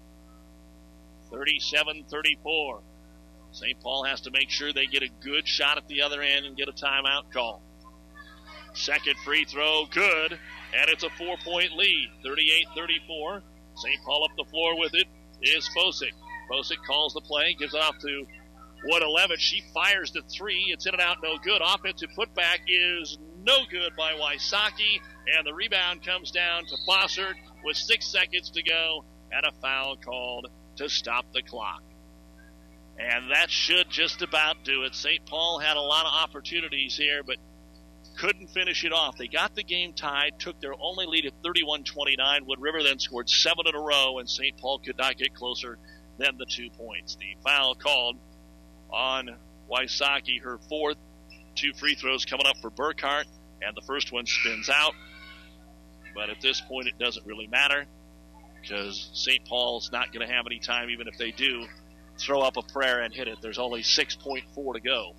37-34. St. Paul has to make sure they get a good shot at the other end and get a timeout call. Second free throw, good, and it's a 4-point lead. 38-34. St. Paul up the floor with it is Fosick. Fosick calls the play, gives it off to Woodalevich. She fires the three. It's in and out, no good. Offensive putback is no good by Wysocki, and the rebound comes down to Bossert with 6 seconds to go and a foul called to stop the clock. And that should just about do it. St. Paul had a lot of opportunities here, but couldn't finish it off. They got the game tied, took their only lead at 31-29. Wood River then scored 7 in a row, and St. Paul could not get closer than the 2 points. The foul called on Wysocki, her fourth. 2 free throws coming up for Burkhart, and the first one spins out. But at this point, it doesn't really matter, because St. Paul's not going to have any time, even if they do throw up a prayer and hit it. There's only 6.4 to go.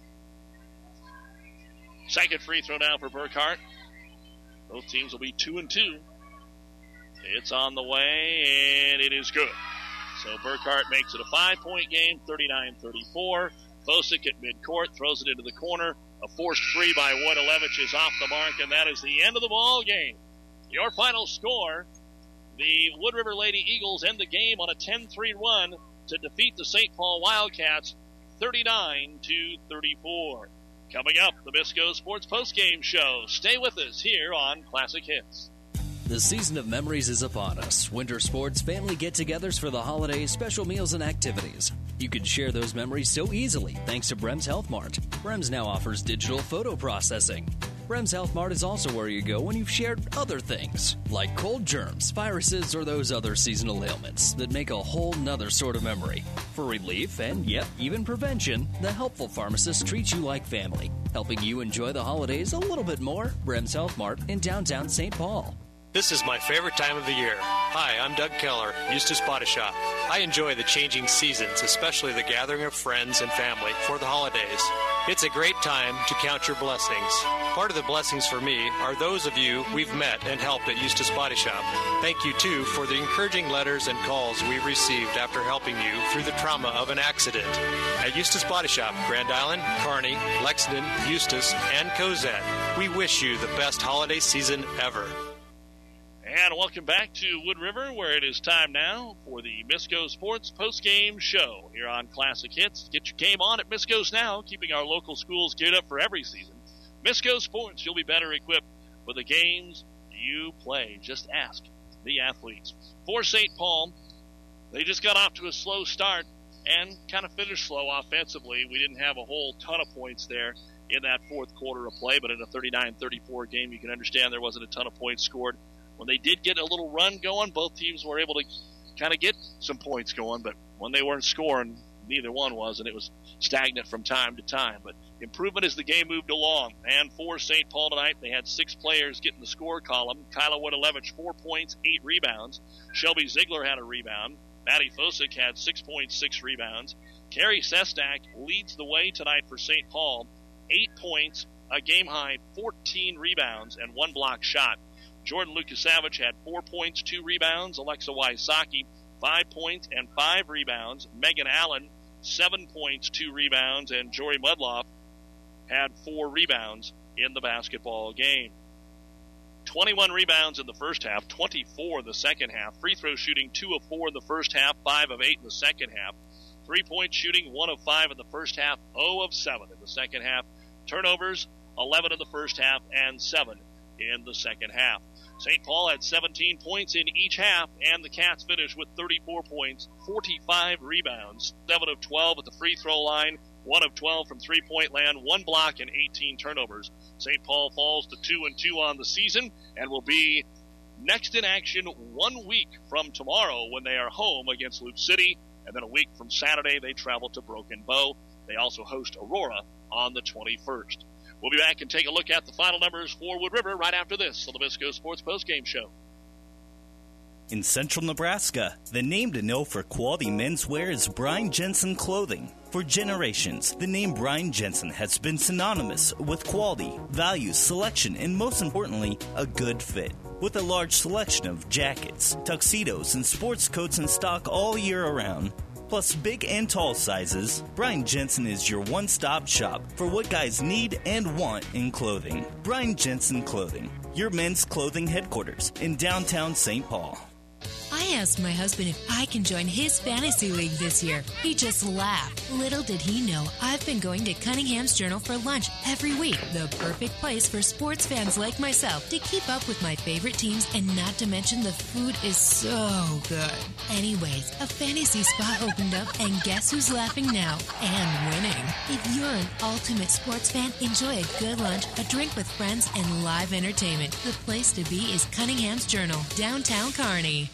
Second free throw now for Burkhart. Both teams will be 2 and 2. It's on the way, and it is good. So Burkhart makes it a 5-point game, 39-34. Fosick at midcourt throws it into the corner. A forced three by Woodalevich is off the mark, and that is the end of the ball game. Your final score: the Wood River Lady Eagles end the game on a 10-3 run, to defeat the St. Paul Wildcats 39-34. Coming up, the Bisco Sports Postgame Show. Stay with us here on Classic Hits. The season of memories is upon us. Winter sports, family get-togethers for the holidays, special meals, and activities. You can share those memories so easily thanks to Brems Health Mart. Brems now offers digital photo processing. Brems Health Mart is also where you go when you've shared other things, like cold germs, viruses, or those other seasonal ailments that make a whole nother sort of memory. For relief and, yep, even prevention, the helpful pharmacist treats you like family, helping you enjoy the holidays a little bit more. Brems Health Mart in downtown St. Paul. This is my favorite time of the year. Hi, I'm Doug Keller, Eustace Body Shop. I enjoy the changing seasons, especially the gathering of friends and family for the holidays. It's a great time to count your blessings. Part of the blessings for me are those of you we've met and helped at Eustace Body Shop. Thank you, too, for the encouraging letters and calls we've received after helping you through the trauma of an accident. At Eustace Body Shop, Grand Island, Kearney, Lexington, Eustace, and Cozette, we wish you the best holiday season ever. And welcome back to Wood River, where it is time now for the Misco Sports Postgame Show here on Classic Hits. Get your game on at Misco's now, keeping our local schools geared up for every season. Misco Sports, you'll be better equipped for the games you play. Just ask the athletes. For St. Paul, they just got off to a slow start and kind of finished slow offensively. We didn't have a whole ton of points there in that fourth quarter of play, but in a 39-34 game, you can understand there wasn't a ton of points scored. When they did get a little run going, both teams were able to kind of get some points going, but when they weren't scoring, neither one was, and it was stagnant from time to time. But improvement as the game moved along. And for St. Paul tonight, they had 6 players get in the score column. Kyla Woodalevich, 4 points, 8 rebounds. Shelby Ziegler had a rebound. Maddie Fosick had 6.6 rebounds. Carrie Sestak leads the way tonight for St. Paul. 8 points, a game-high 14 rebounds, and 1 block shot. Jordan Lukasavich had 4 points, 2 rebounds. Alexa Wysocki, 5 points and 5 rebounds. Megan Allen, 7 points, 2 rebounds. And Jory Mudloff had 4 rebounds in the basketball game. 21 rebounds in the first half, 24 in the second half. Free throw shooting, 2 of 4 in the first half, 5 of 8 in the second half. 3-point shooting, 1 of 5 in the first half, 0 of 7 in the second half. Turnovers, 11 in the first half and 7 in the second half. St. Paul had 17 points in each half, and the Cats finished with 34 points, 45 rebounds, 7 of 12 at the free throw line, 1 of 12 from three-point land, 1 block, and 18 turnovers. St. Paul falls to 2-2 on the season and will be next in action 1 week from tomorrow when they are home against Luke City, and then a week from Saturday they travel to Broken Bow. They also host Aurora on the 21st. We'll be back and take a look at the final numbers for Wood River right after this on the Bisco Sports Postgame Show. In central Nebraska, the name to know for quality menswear is Brian Jensen Clothing. For generations, the name Brian Jensen has been synonymous with quality, value, selection, and most importantly, a good fit. With a large selection of jackets, tuxedos, and sports coats in stock all year around, plus big and tall sizes, Brian Jensen is your one-stop shop for what guys need and want in clothing. Brian Jensen Clothing, your men's clothing headquarters in downtown St. Paul. I asked my husband if I can join his fantasy league this year. He just laughed. Little did he know, I've been going to Cunningham's Journal for lunch every week. The perfect place for sports fans like myself to keep up with my favorite teams, and not to mention the food is so good. Anyways, a fantasy spot opened up, and guess who's laughing now and winning? If you're an ultimate sports fan, enjoy a good lunch, a drink with friends, and live entertainment. The place to be is Cunningham's Journal, downtown Kearney.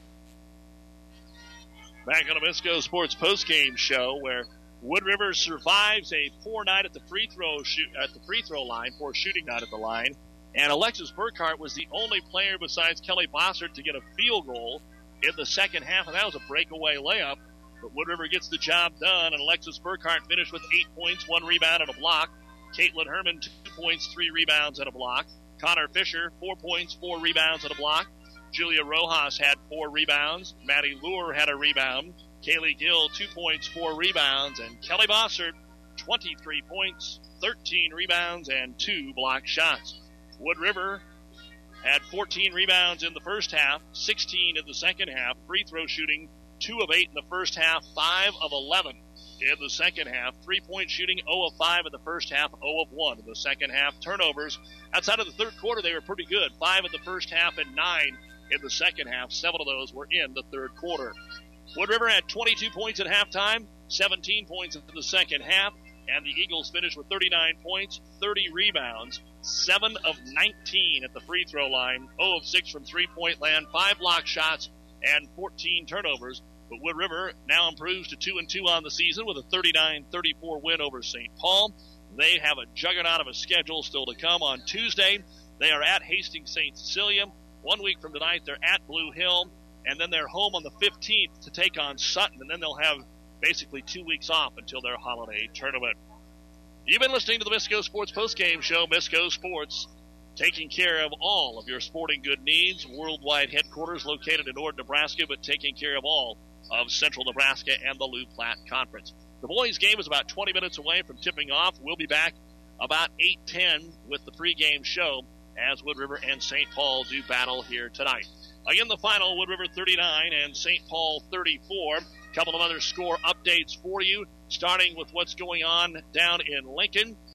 Back on the Bisco Sports Postgame Show, where Wood River survives a poor night at the free throw line, poor shooting night at the line, and Alexis Burkhart was the only player besides Kelly Bossert to get a field goal in the second half, and that was a breakaway layup. But Wood River gets the job done, and Alexis Burkhart finished with 8 points, 1 rebound, and a block. Caitlin Herman, 2 points, 3 rebounds, and a block. Connor Fisher, 4 points, 4 rebounds, and a block. Julia Rojas had 4 rebounds. Maddie Luer had a rebound. Kaylee Gill, 2 points, 4 rebounds. And Kelly Bossert, 23 points, 13 rebounds, and 2 block shots. Wood River had 14 rebounds in the first half, 16 in the second half. Free throw shooting, 2 of 8 in the first half, 5 of 11 in the second half. 3-point shooting, 0 of 5 in the first half, 0 of 1 in the second half. Turnovers, outside of the third quarter, they were pretty good. 5 in the first half and 9 in the second half. 7 of those were in the third quarter. Wood River had 22 points at halftime, 17 points in the second half, and the Eagles finished with 39 points, 30 rebounds, 7 of 19 at the free throw line, 0 of 6 from three-point land, 5 block shots, and 14 turnovers. But Wood River now improves to 2-2 on the season with a 39-34 win over St. Paul. They have a juggernaut of a schedule still to come. On Tuesday, they are at Hastings St. Cecilia. 1 week from tonight, they're at Blue Hill. And then they're home on the 15th to take on Sutton. And then they'll have basically 2 weeks off until their holiday tournament. You've been listening to the Misco Sports Postgame Show. Misco Sports, taking care of all of your sporting good needs. Worldwide headquarters located in Ord, Nebraska, but taking care of all of Central Nebraska and the Lou Platte Conference. The boys' game is about 20 minutes away from tipping off. We'll be back about 8:10 with the pregame show as Wood River and St. Paul do battle here tonight. Again, the final, Wood River 39 and St. Paul 34. A couple of other score updates for you, starting with what's going on down in Lincoln.